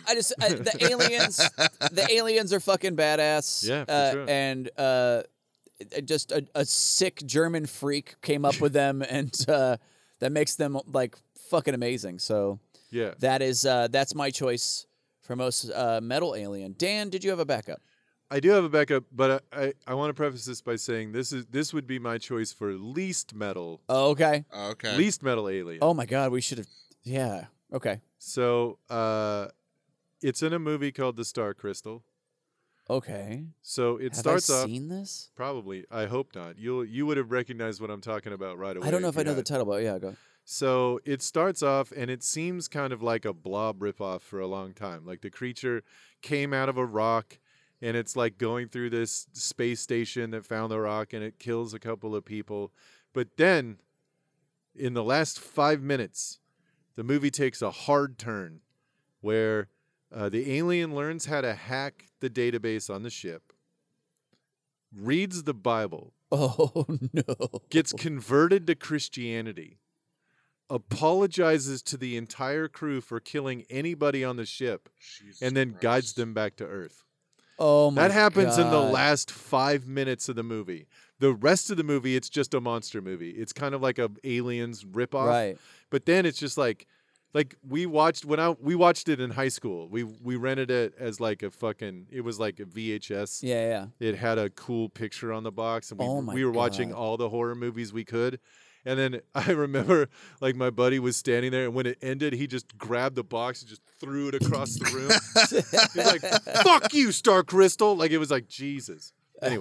the aliens are fucking badass. Yeah, for sure. And just a sick German freak came up with them, and that makes them like fucking amazing. So Yeah, that's my choice for most metal alien. Dan, did you have a backup? I do have a backup, but I want to preface this by saying this would be my choice for least metal Oh, okay. Okay. least metal alien. Oh my God, we should have. Yeah. Okay. So it's in a movie called The Star Crystal. Okay. So it Have starts I off seen this? probably. I hope not. You would have recognized what I'm talking about right away. I don't know if I you know the had. title, but yeah, go. So it starts off, and it seems kind of like a Blob ripoff for a long time. Like the creature came out of a rock, and it's like going through this space station that found the rock, and it kills a couple of people. But then, in the last 5 minutes, the movie takes a hard turn where the alien learns how to hack the database on the ship, reads the Bible, Oh no. gets converted to Christianity, apologizes to the entire crew for killing anybody on the ship, and then guides them back to Earth. Oh my That happens in the God. last 5 minutes of the movie. The rest of the movie, it's just a monster movie. It's kind of like a Aliens ripoff. Right. But then it's just like we watched we watched it in high school. We rented it as like a fucking. It was like a VHS. Yeah. It had a cool picture on the box, and Oh my we were watching God. all the horror movies we could. And then I remember, like, my buddy was standing there, and when it ended, he just grabbed the box and just threw it across the room. He's like, "Fuck you, Star Crystal!" Like it was like Jesus. Anyway,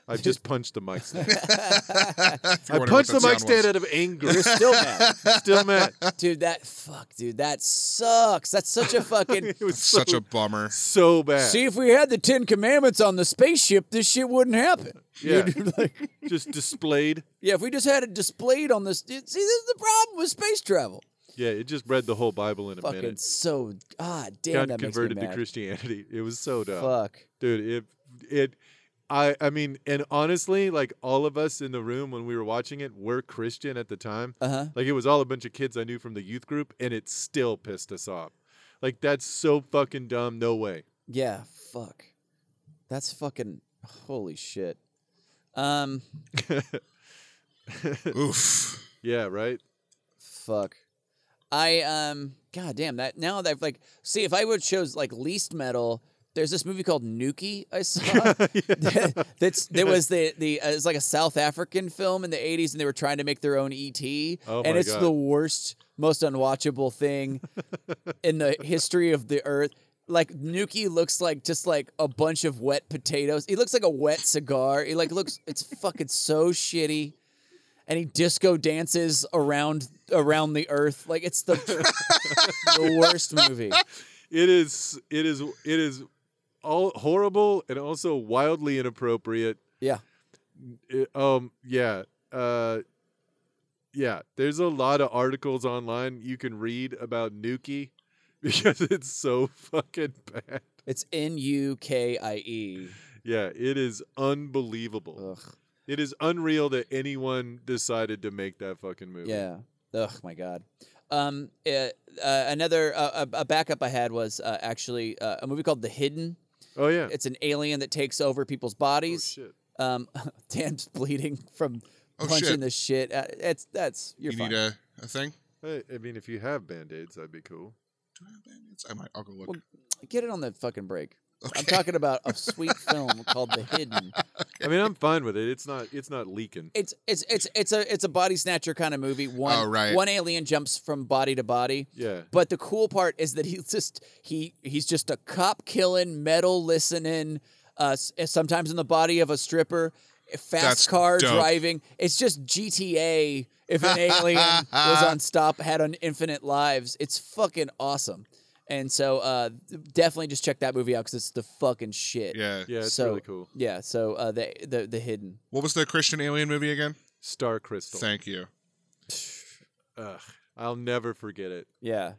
I just punched the mic stand. If you're I wondering punched what the that mic sound stand was. out of anger. You're still mad. Still mad. Dude, that sucks. That's such a fucking. It was Such so, a bummer. so bad. See, if we had the 10 Commandments on the spaceship, this shit wouldn't happen. Yeah. You'd like, Just displayed. yeah, if we just had it displayed on this. See, this is the problem with space travel. Yeah, it just read the whole Bible in a Fucking minute. so. God damn, Got that converted makes me to mad. Christianity. It was so dumb. Fuck. Dude, I mean, and honestly, like all of us in the room when we were watching it were Christian at the time. Uh-huh. Like it was all a bunch of kids I knew from the youth group, and it still pissed us off. Like that's so fucking dumb. No way. Yeah, fuck. That's fucking. Holy shit. Oof. Yeah, right. Fuck. God damn that. Now that I've like, see, if I would chose like least metal, there's this movie called Nuki I saw. There was it's like a South African film in the 80s, and they were trying to make their own ET, Oh and my it's God. the worst, most unwatchable thing in the history of the earth. Like Nuki looks like just like a bunch of wet potatoes. He looks like a wet cigar. He like looks. It's fucking so shitty. And he disco dances around the earth. Like it's the worst movie. It is all horrible and also wildly inappropriate. Yeah. Yeah. Yeah. There's a lot of articles online you can read about Nuki because it's so fucking bad. It's Nukie. Yeah, it is unbelievable. Ugh. It is unreal that anyone decided to make that fucking movie. Yeah. Ugh, my God. Another a backup I had was actually a movie called The Hidden. Oh yeah. It's an alien that takes over people's Oh bodies. shit. Dan's bleeding from Oh, punching shit. the shit. You're You fine. need a thing? I mean, if you have band-aids, that'd be cool. Do I have bandits? I'll go look. Well, Get it on the fucking break. I'm Okay. talking about a sweet film called The Hidden. I mean, I'm fine with it. It's not leaking. It's a body snatcher kind of movie. Oh, right. One alien jumps from body to body. Yeah. But the cool part is that he's just a cop killing, metal listening, sometimes in the body of a stripper, fast That's car dope. driving. It's just GTA if an alien had an infinite lives. It's fucking awesome. And so definitely just check that movie out because it's the fucking shit. Yeah. Yeah, it's So- really cool. Yeah. So the Hidden. What was the Christian alien movie again? Star Crystal. Thank you. Ugh, I'll never forget it. Yeah.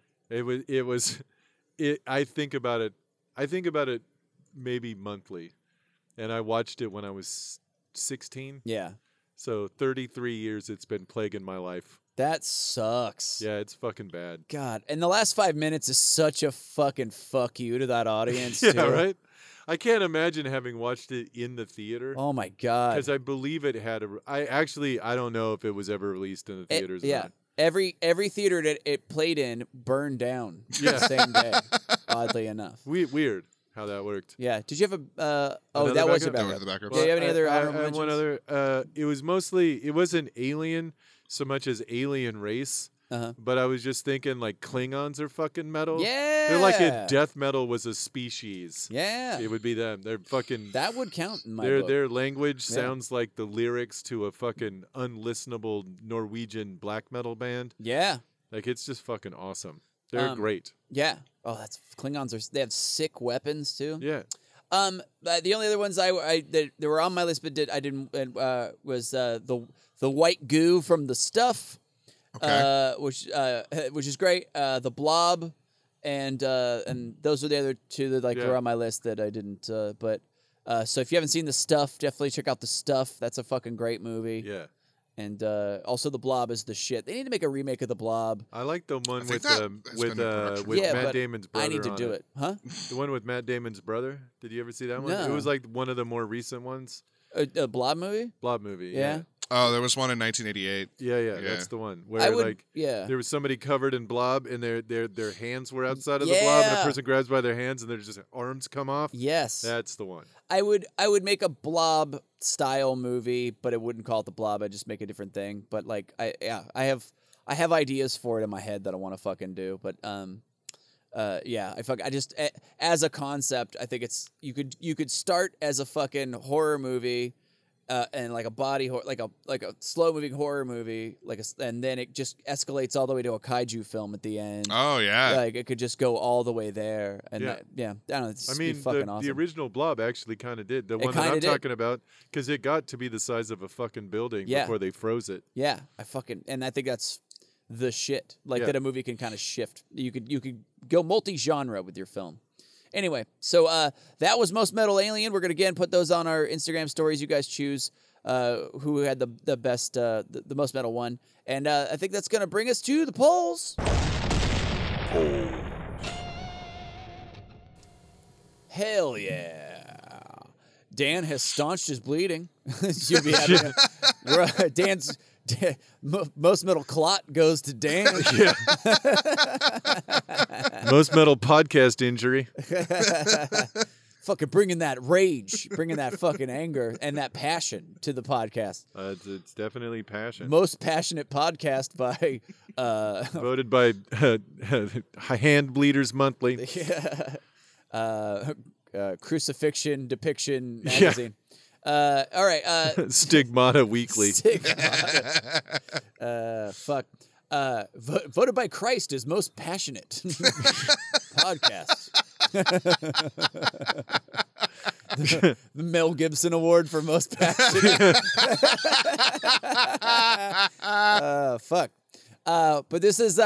I think about it maybe monthly. And I watched it when I was 16. Yeah. So 33 years it's been plaguing my life. That sucks. Yeah, it's fucking bad. God. And the last 5 minutes is such a fucking fuck you to that audience. Yeah, too. right? I can't imagine having watched it in the theater. Oh my God. Because I believe it had I don't know if it was ever released in the theaters. or Yeah. not. Every theater that it played in burned down Yeah. the same day, oddly enough. Weird how that worked. Yeah. Did you have a Another that was your backup? That was backup. the backup. Yeah, you have any other I honorable have one mentions? other. It wasn't Alien so much as Alien Race, Uh-huh. but I was just thinking like Klingons are fucking metal. Yeah. They're like if death metal was a species. Yeah. It would be them. They're fucking. That would count in my their book. their language Yeah. sounds like the lyrics to a fucking unlistenable Norwegian black metal band. Yeah. Like it's just fucking awesome. They're great. Yeah. Oh, that's Klingons they have sick weapons too. Yeah. The only other ones that were on my list but was the white goo from The Stuff, Okay. which is great. The Blob, and those are the other two that Yeah. were on my list that I didn't. So if you haven't seen The Stuff, definitely check out The Stuff. That's a fucking great movie. Yeah. And also The Blob is the shit. They need to make a remake of The Blob. I like the one I think with that has been in production. with Yeah, Matt but Damon's brother. I need to on do it, huh? The one with Matt Damon's brother. Did you ever see that one? It No. was like one of the more recent ones. A Blob movie? Blob movie. Yeah. Oh, there was one in 1988. Yeah, Yeah. that's the one I where would. like Yeah. there was somebody covered in blob and their hands were outside of the blob and a Yeah. person grabs by their hands and their just arms come off. Yes. That's the one. I would make a Blob style movie, but I wouldn't call it the Blob. I'd just make a different thing. But like I have ideas for it in my head that I want to fucking do. But I just as a concept, I think it's you could start as a fucking horror movie, and like a body horror, like a slow moving horror movie, and then it just escalates all the way to a kaiju film at the end. Oh yeah, like it could just go all the way there, and I don't know. It's I mean, fucking awesome. the original Blob actually kind of did. The one that I'm talking about, because it got to be the size of a fucking building before they froze it. Yeah, I think that's the shit. Like that a movie can kind of shift. You could go multi-genre with your film. Anyway, so that was Most Metal Alien. We're gonna again put those on our Instagram stories. You guys choose who had the best, the most metal one, and I think that's gonna bring us to the polls. Hell yeah! Dan has staunched his bleeding. You'll be happy. Dan's. Most metal clot goes to Dan. Most metal podcast injury. Fucking bringing that rage, bringing that fucking anger and that passion to the podcast. It's definitely passion. Most passionate podcast by voted by Hand Bleeders Monthly. Crucifixion Depiction Magazine. All right. Stigmata Weekly. Fuck. Voted by Christ as most passionate podcast. The Mel Gibson Award for most passionate. Fuck. But this is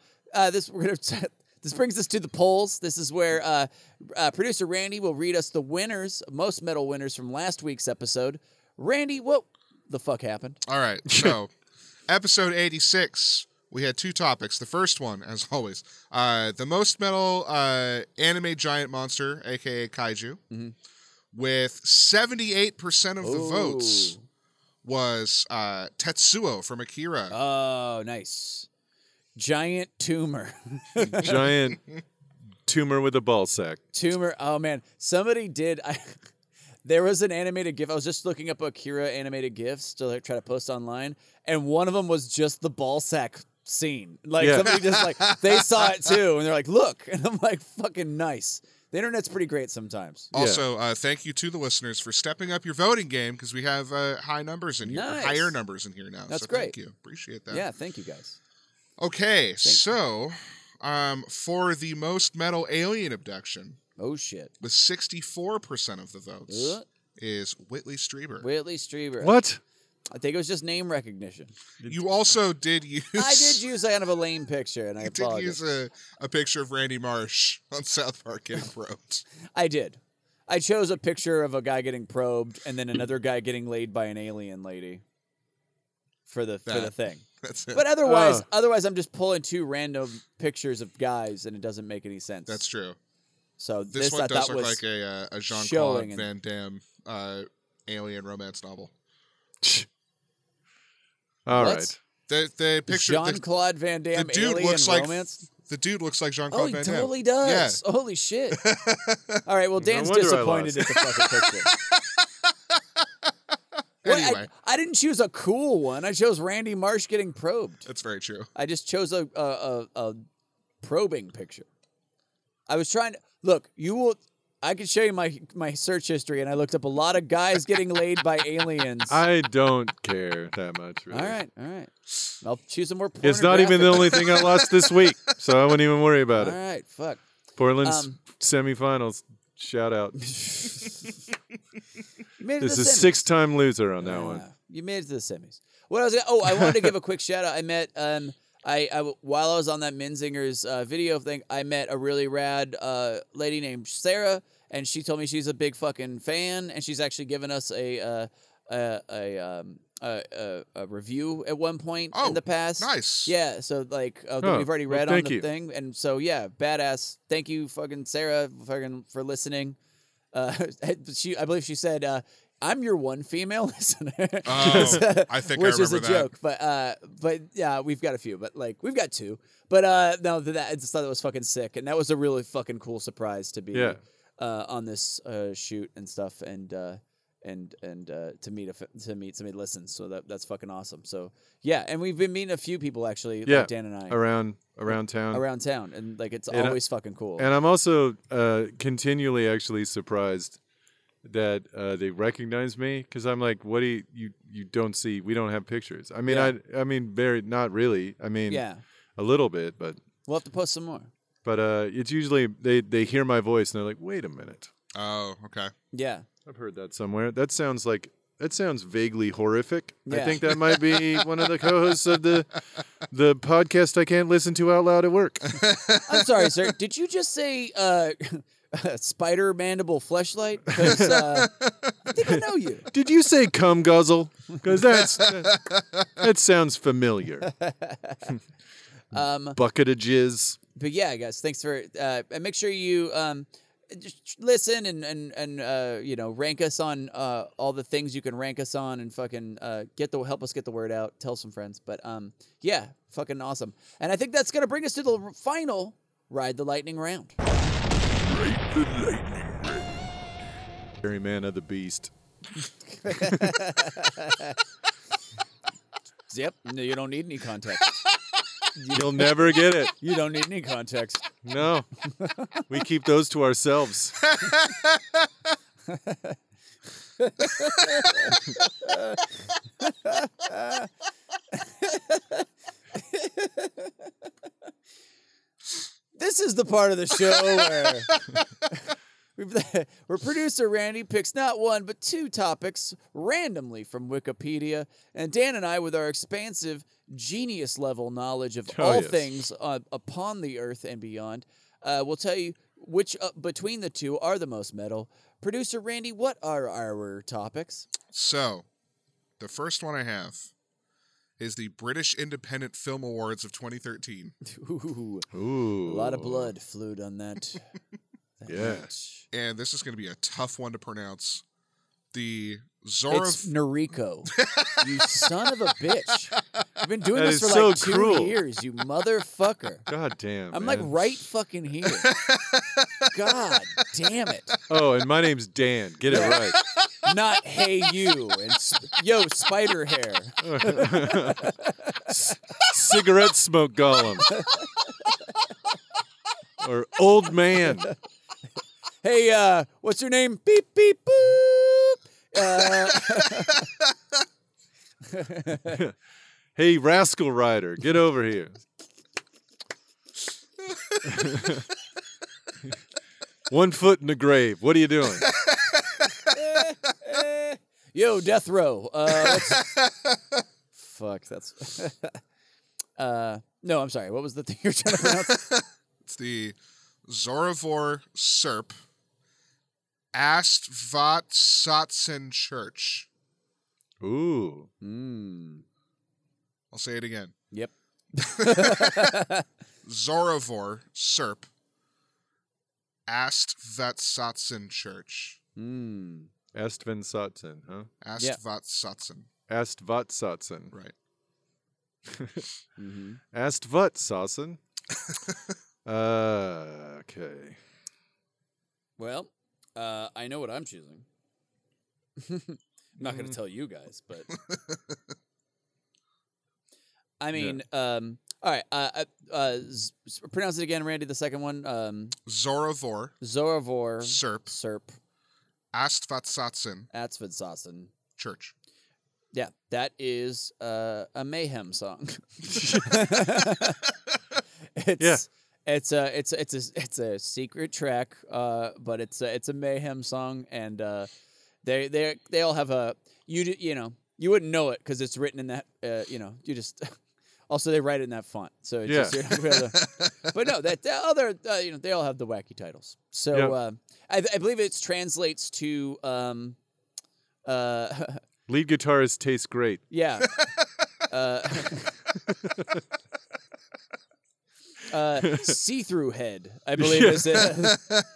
this brings us to the polls. This is where producer Randy will read us the winners, most metal winners from last week's episode. Randy, what the fuck happened? All right, so episode 86, we had two topics. The first one, as always, the most metal anime giant monster, a.k.a. kaiju, with 78% of the votes was Tetsuo from Akira. Oh, nice. Giant tumor. Giant tumor with a ball sack. Tumor. Oh, man. Somebody did... There was an animated GIF. I was just looking up Akira animated GIFs to try to post online, and one of them was just the ball sack scene. Like, somebody just like, they saw it too, and they're like, look. And I'm like, fucking nice. The internet's pretty great sometimes. Also, thank you to the listeners for stepping up your voting game, because we have high numbers in here, higher numbers in here now. That's so great. Thank you. Appreciate that. Yeah, thank you guys. Okay, so for the most metal alien abduction, oh shit, with 64% of the votes is Whitley Strieber. Whitley Strieber. What? I think it was just name recognition. You also did use... I did use kind of a lame picture, and I apologize. did use a picture of Randy Marsh on South Park getting probed. I did. I chose a picture of a guy getting probed and then another guy getting laid by an alien lady for the thing. That's it. But otherwise, I'm just pulling two random pictures of guys, and it doesn't make any sense. That's true. So this one I does thought look was like a Jean-Claude Van Damme alien romance novel. All What? right. The picture, Jean-Claude Van Damme the dude alien looks like romance. the dude looks like Oh, Jean-Claude he Van Damme. totally does. Yeah. Holy shit! All right, well, Dan's wonder I disappointed lost. at the fucking picture. Anyway, I didn't choose a cool one. I chose Randy Marsh getting probed. that's very true. I just chose a probing picture. I was trying to look. I can show you my search history, and I looked up a lot of guys getting laid by aliens. I don't care that much, really. All right. I'll choose a more. It's not even the only thing I lost this week, so I wouldn't even worry about All it. right, fuck. Portland's semifinals. Shout out. You made it This to the is semis. six-time loser on that one. You made it to the semis. What I was? I wanted to give a quick shout out. I met while I was on that Minzinger's video thing, I met a really rad lady named Sarah, and she told me she's a big fucking fan, and she's actually given us a review at one point in the past. Nice. Yeah, so like that we've already read on the thing, and so yeah, badass. Thank you, fucking Sarah, for listening. I believe she said, "I'm your one female listener." Oh, I think which I remember is a that. joke, but yeah, we've got a few, but like we've got two. But no, I just thought it was fucking sick, and that was a really fucking cool surprise to be on this shoot and stuff, and to meet somebody that listens. So that's fucking awesome. So yeah, and we've been meeting a few people actually, like Dan and I, around town, and like it's always fucking cool. And I'm also continually actually surprised that they recognize me because I'm like, what do you don't see? We don't have pictures. I mean, Yeah. I mean, very not really. I mean, Yeah. a little bit, but We'll have to post some more. it's usually they hear my voice and they're like, wait a minute, Oh, okay. Yeah. I've heard that somewhere. That sounds vaguely horrific. I Yeah. think that might be one of the co-hosts of the podcast I can't listen to out loud at work. I'm sorry, sir. Did you just say spider mandible fleshlight? Because I think I know you. Did you say cum guzzle? Because that sounds familiar. Bucket of jizz. But yeah, guys, thanks for and make sure you just listen and rank us on all the things you can rank us on and fucking help us get the word out. Tell some friends. But yeah, fucking awesome. And I think that's gonna bring us to the final Ride the Lightning round. Harry Man of the Beast. Yep. No, you don't need any context. You'll never get it. You don't need any context. No. We keep those to ourselves. This is the part of the show where producer Randy picks not one but two topics randomly from Wikipedia, and Dan and I, with our expansive genius level knowledge of all yes. things upon the earth and beyond, will tell you which between the two are the most metal. Producer Randy, what are our topics? So, the first one I have is the British Independent Film Awards of 2013. Ooh, Ooh. a lot of blood flowed on that. Yeah. match. And this is going to be a tough one to pronounce. The It's Zorov... Noriko. You son of a bitch. You've been doing That this is for like so 2 cruel. years, you motherfucker. God damn. I'm man. like right fucking here. God damn it. Oh, and my name's Dan. Get it right. Not hey you and yo spider hair. Cigarette smoke golem. Or old man. Hey, what's your name? Beep beep boop. Hey, Rascal Rider, get over here. One foot in the grave. What are you doing? Yo, Death Row. Fuck, that's no, I'm sorry. What was the thing you're trying to pronounce? It's the Zoravor Serp Astvatsatsen Church. Ooh. I'll say it again. Yep. Zoravor Serp Astvatsatsen Church. Astven Satsen, huh? Astvatsatsen. Astvatsatsen. Right. Astvatsatsen. Okay. Well, I know what I'm choosing. I'm not going to tell you guys, but I mean, all right. Pronounce it again, Randy. The second one. Zoravor Zoravor Serp Astvatsatsen Atsvidsassen. Church. Yeah, that is a mayhem song. It's a secret track, but it's a mayhem song, and they all have a you wouldn't know it because it's written in that you just also they write it in that font, so it's just, but no, that other they all have the wacky titles. So I believe it translates to lead guitarist tastes great. yeah. See-through head, I believe is it.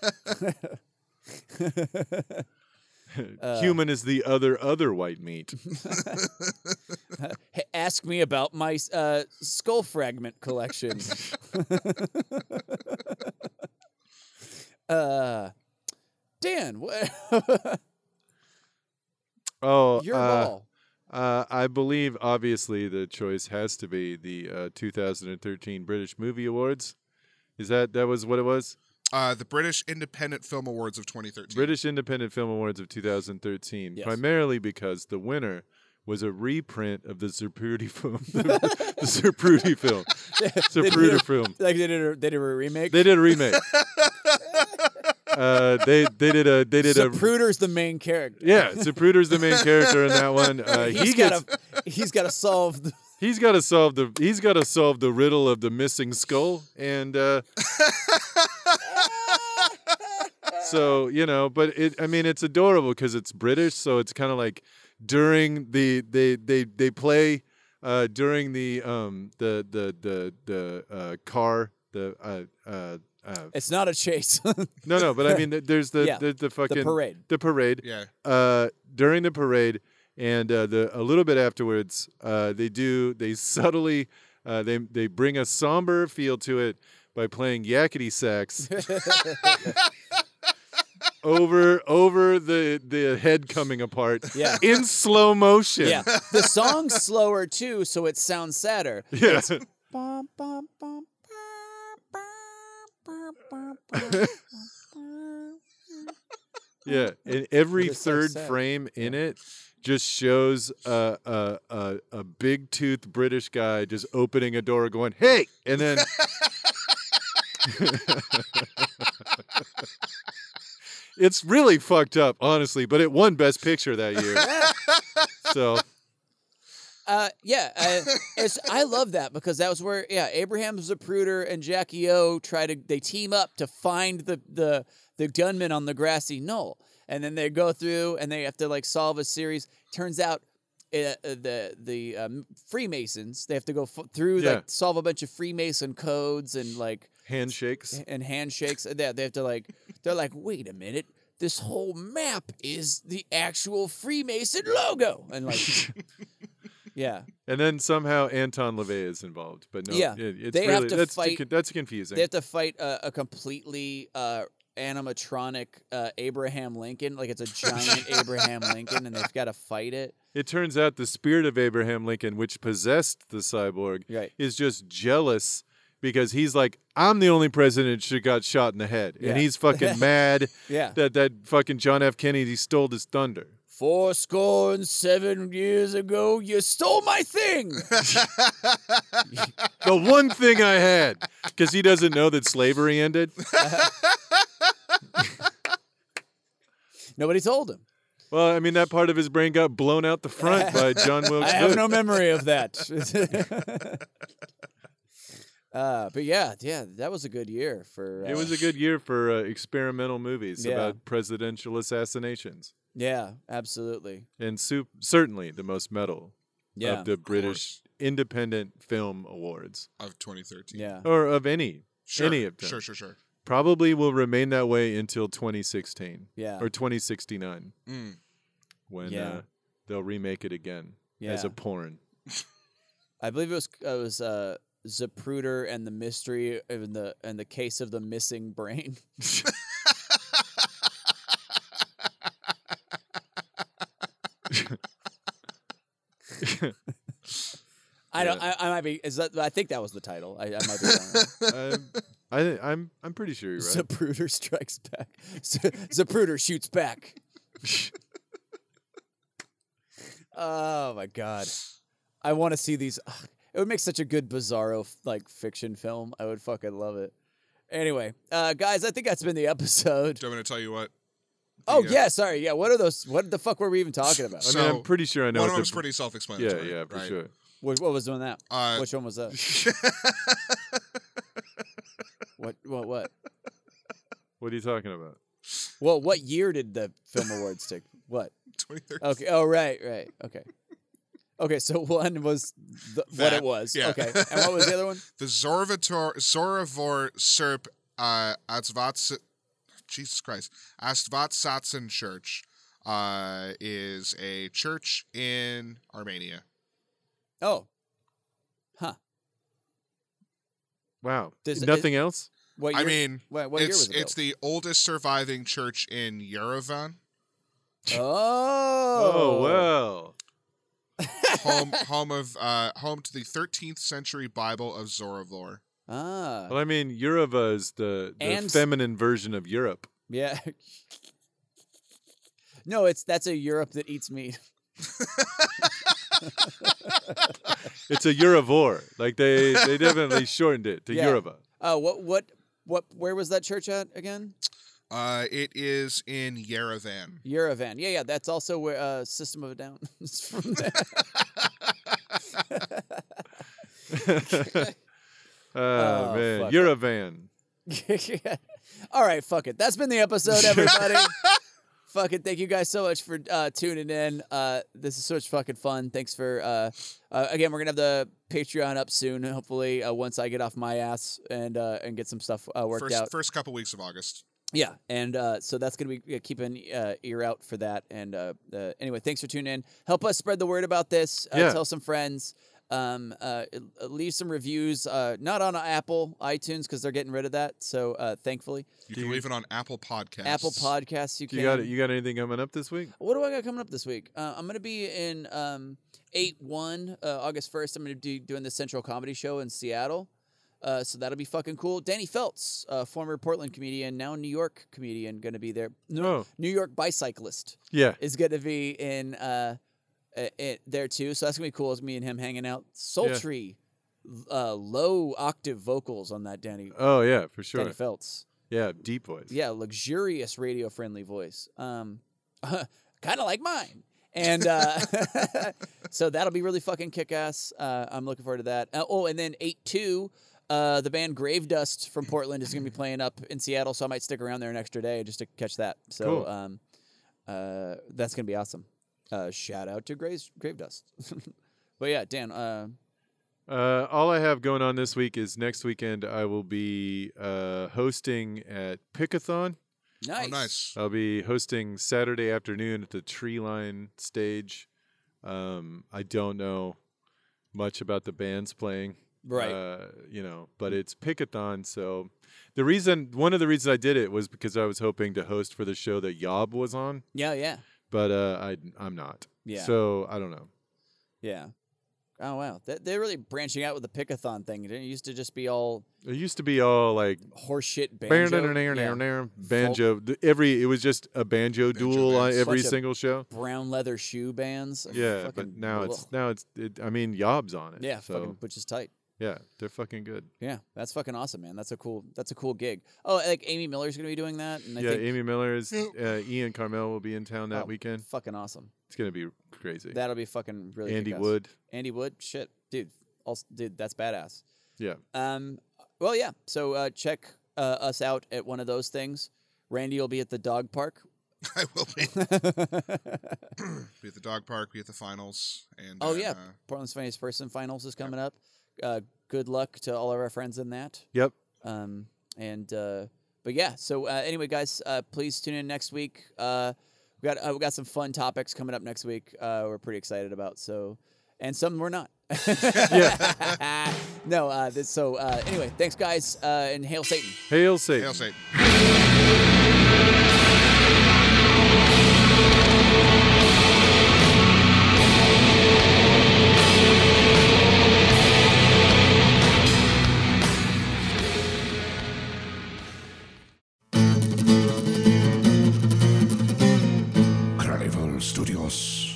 Human is the other white meat. Ask me about my skull fragment collection. Dan, what? Oh, Your ball. I believe, obviously, the choice has to be the 2013 British Movie Awards. Is that was what it was? The British Independent Film Awards of 2013. British Independent Film Awards of 2013, Yes. primarily because the winner was a reprint of the Zapruder film. The Zapruder film. Zapruder film. Like they did a remake. They did a remake. They did a Zapruder's the main character. yeah. Zapruder's the main character in that one. He's got to solve. He's got to solve the riddle of the missing skull, and so but it's adorable because it's British, so it's kind of like during they play during the car It's not a chase. no, but I mean there's the fucking the parade. Yeah. During the parade. And a little bit afterwards, they subtly they bring a somber feel to it by playing yakety sax over the head coming apart in slow motion. Yeah, the song's slower too, so it sounds sadder. Yeah. It's bum, bum, bum, Yeah, and every It's so third sad. frame in it just shows a big toothed British guy just opening a door, going "Hey," and then it's really fucked up, honestly. But it won Best Picture that year, so I love that because that was where Abraham Zapruder and Jackie O they team up to find the gunman on the grassy knoll, and then they go through and they have to solve a series. Turns out the Freemasons, they have to go through solve a bunch of Freemason codes and handshakes. handshakes. They have to they're like, wait a minute. This whole map is the actual Freemason logo, and yeah. And then somehow Anton LaVey is involved, but no, it's they have to fight. That's confusing. They have to fight a completely animatronic Abraham Lincoln, like it's a giant Abraham Lincoln, and they've got to fight it. It turns out the spirit of Abraham Lincoln, which possessed the cyborg, is just jealous because he's like, I'm the only president who got shot in the head, and he's fucking mad that fucking John F. Kennedy stole his thunder. 77 years ago, you stole my thing. The one thing I had, because he doesn't know that slavery ended. Nobody told him. Well, I mean, that part of his brain got blown out the front by John Wilkes I have Booth. no memory of that. But yeah, that was a good year for. It was a good year for experimental movies about presidential assassinations. Yeah, absolutely. And certainly the most metal of the Of British Independent Film Awards. Of 2013. Yeah. Or of any Sure. of them. Sure. Probably will remain that way until 2016. Yeah. Or 2069. Mm. When Yeah. they'll remake it again as a porn. I believe it was Zapruder and the mystery and the case of the missing brain. I might be. I think that was the title. I might be wrong. I'm pretty sure you're right. Zapruder strikes back. Zapruder shoots back. Oh my god! I want to see these. It would make such a good Bizarro fiction film. I would fucking love it. Anyway, guys, I think that's been the episode. Do you want me to tell you what? Sorry. Yeah, what are those? What the fuck were we even talking about? I mean, I'm pretty sure I know. One of what them's pretty self-explanatory. Yeah, for right? sure. What was doing that? Which one was that? What? What are you talking about? Well, what year did the film awards take? What? 2013. Okay. Oh, right. Okay. Okay. So one was what it was. yeah. Okay. And what was the other one? The Zoravor Serp Jesus Christ, Astvatsatsen Church is a church in Armenia. Oh. Huh. Wow. Nothing else? What year? I mean, what year was it? it's the oldest surviving church in Yerevan, Oh. well. home to the 13th century Bible of Zoravor. Ah. Well, I mean, Eurova is the And- feminine version of Europe. Yeah. No, that's a Europe that eats meat. It's a Eurovore. Like they definitely shortened it to Yeah. Eurova. Oh, where was that church at again? It is in Yerevan. Yerevan. Yeah, that's also where System of a Down is from there. Oh, man, fuck. Eurovan. All right, fuck it. That's been the episode, everybody. Fucking thank you guys so much for tuning in. This is so much fucking fun. Thanks for again. We're gonna have the Patreon up soon. Hopefully, once I get off my ass and get some stuff worked out. First couple weeks of August. Yeah, and so that's gonna be keep an ear out for that. And anyway, thanks for tuning in. Help us spread the word about this. Yeah. Tell some friends. Leave some reviews. Not on Apple iTunes because they're getting rid of that. So thankfully, You can leave it on Apple Podcasts. Apple Podcasts you can. You got anything coming up this week? What do I got coming up this week? I'm gonna be in 8/1 August 1st. I'm gonna be doing the Central Comedy Show in Seattle. So that'll be fucking cool. Danny Feltz, former Portland comedian, now New York comedian, gonna be there. No. New York bicyclist Yeah. is gonna be in there too. So that's gonna be cool. It's me and him hanging out. Sultry, low octave vocals on that Danny Oh yeah, for sure. Danny Feltz. Yeah, deep voice. Yeah, luxurious radio friendly voice. Kind of like mine. And so that'll be really fucking kick ass. I'm looking forward to that. And then 8/2. The band Grave Dust from Portland is going to be playing up in Seattle, so I might stick around there an extra day just to catch that. So Cool. that's going to be awesome. Shout out to Grave Dust. But yeah, Dan. All I have going on this week is next weekend I will be hosting at Pickathon. Nice. Oh, nice. I'll be hosting Saturday afternoon at the Treeline stage. I don't know much about the bands playing. Right. But it's Pickathon, so one of the reasons I did it was because I was hoping to host for the show that Yob was on, Yeah. but I'm not. Yeah. So I don't know. Yeah. Oh, wow. They're really branching out with the Pickathon thing. It used to just be all It used to be all like horseshit banjo. banjo. It was just a banjo duel on bands. every Bunch of single show. Brown leather shoe bands. Yeah, Fucking, but now ugh. I mean, Yob's on it. Yeah, so fucking, which is tight. yeah, they're fucking good. Yeah, that's fucking awesome, man. That's a cool gig. Oh, like Amy Miller's gonna be doing that, and I Yeah, think Amy Miller is. Ian Carmel will be in town that oh, weekend. Fucking awesome. It's gonna be crazy. That'll be fucking really. Andy kick-ass. Wood. Andy Wood, shit, dude. Dude, that's badass. Yeah. Well, yeah. So check us out at one of those things. Randy will be at the dog park. I will be. Be at the dog park. Be at the finals. And Oh yeah, Portland's Funniest Person finals is coming up. Good luck to all of our friends in that. Yep. But yeah. So anyway, guys, please tune in next week. We got some fun topics coming up next week. We're pretty excited about. So, and some we're not. Yeah. No. Anyway, thanks, guys, and hail Satan. Hail Satan. Hail Satan. Carnival Studios.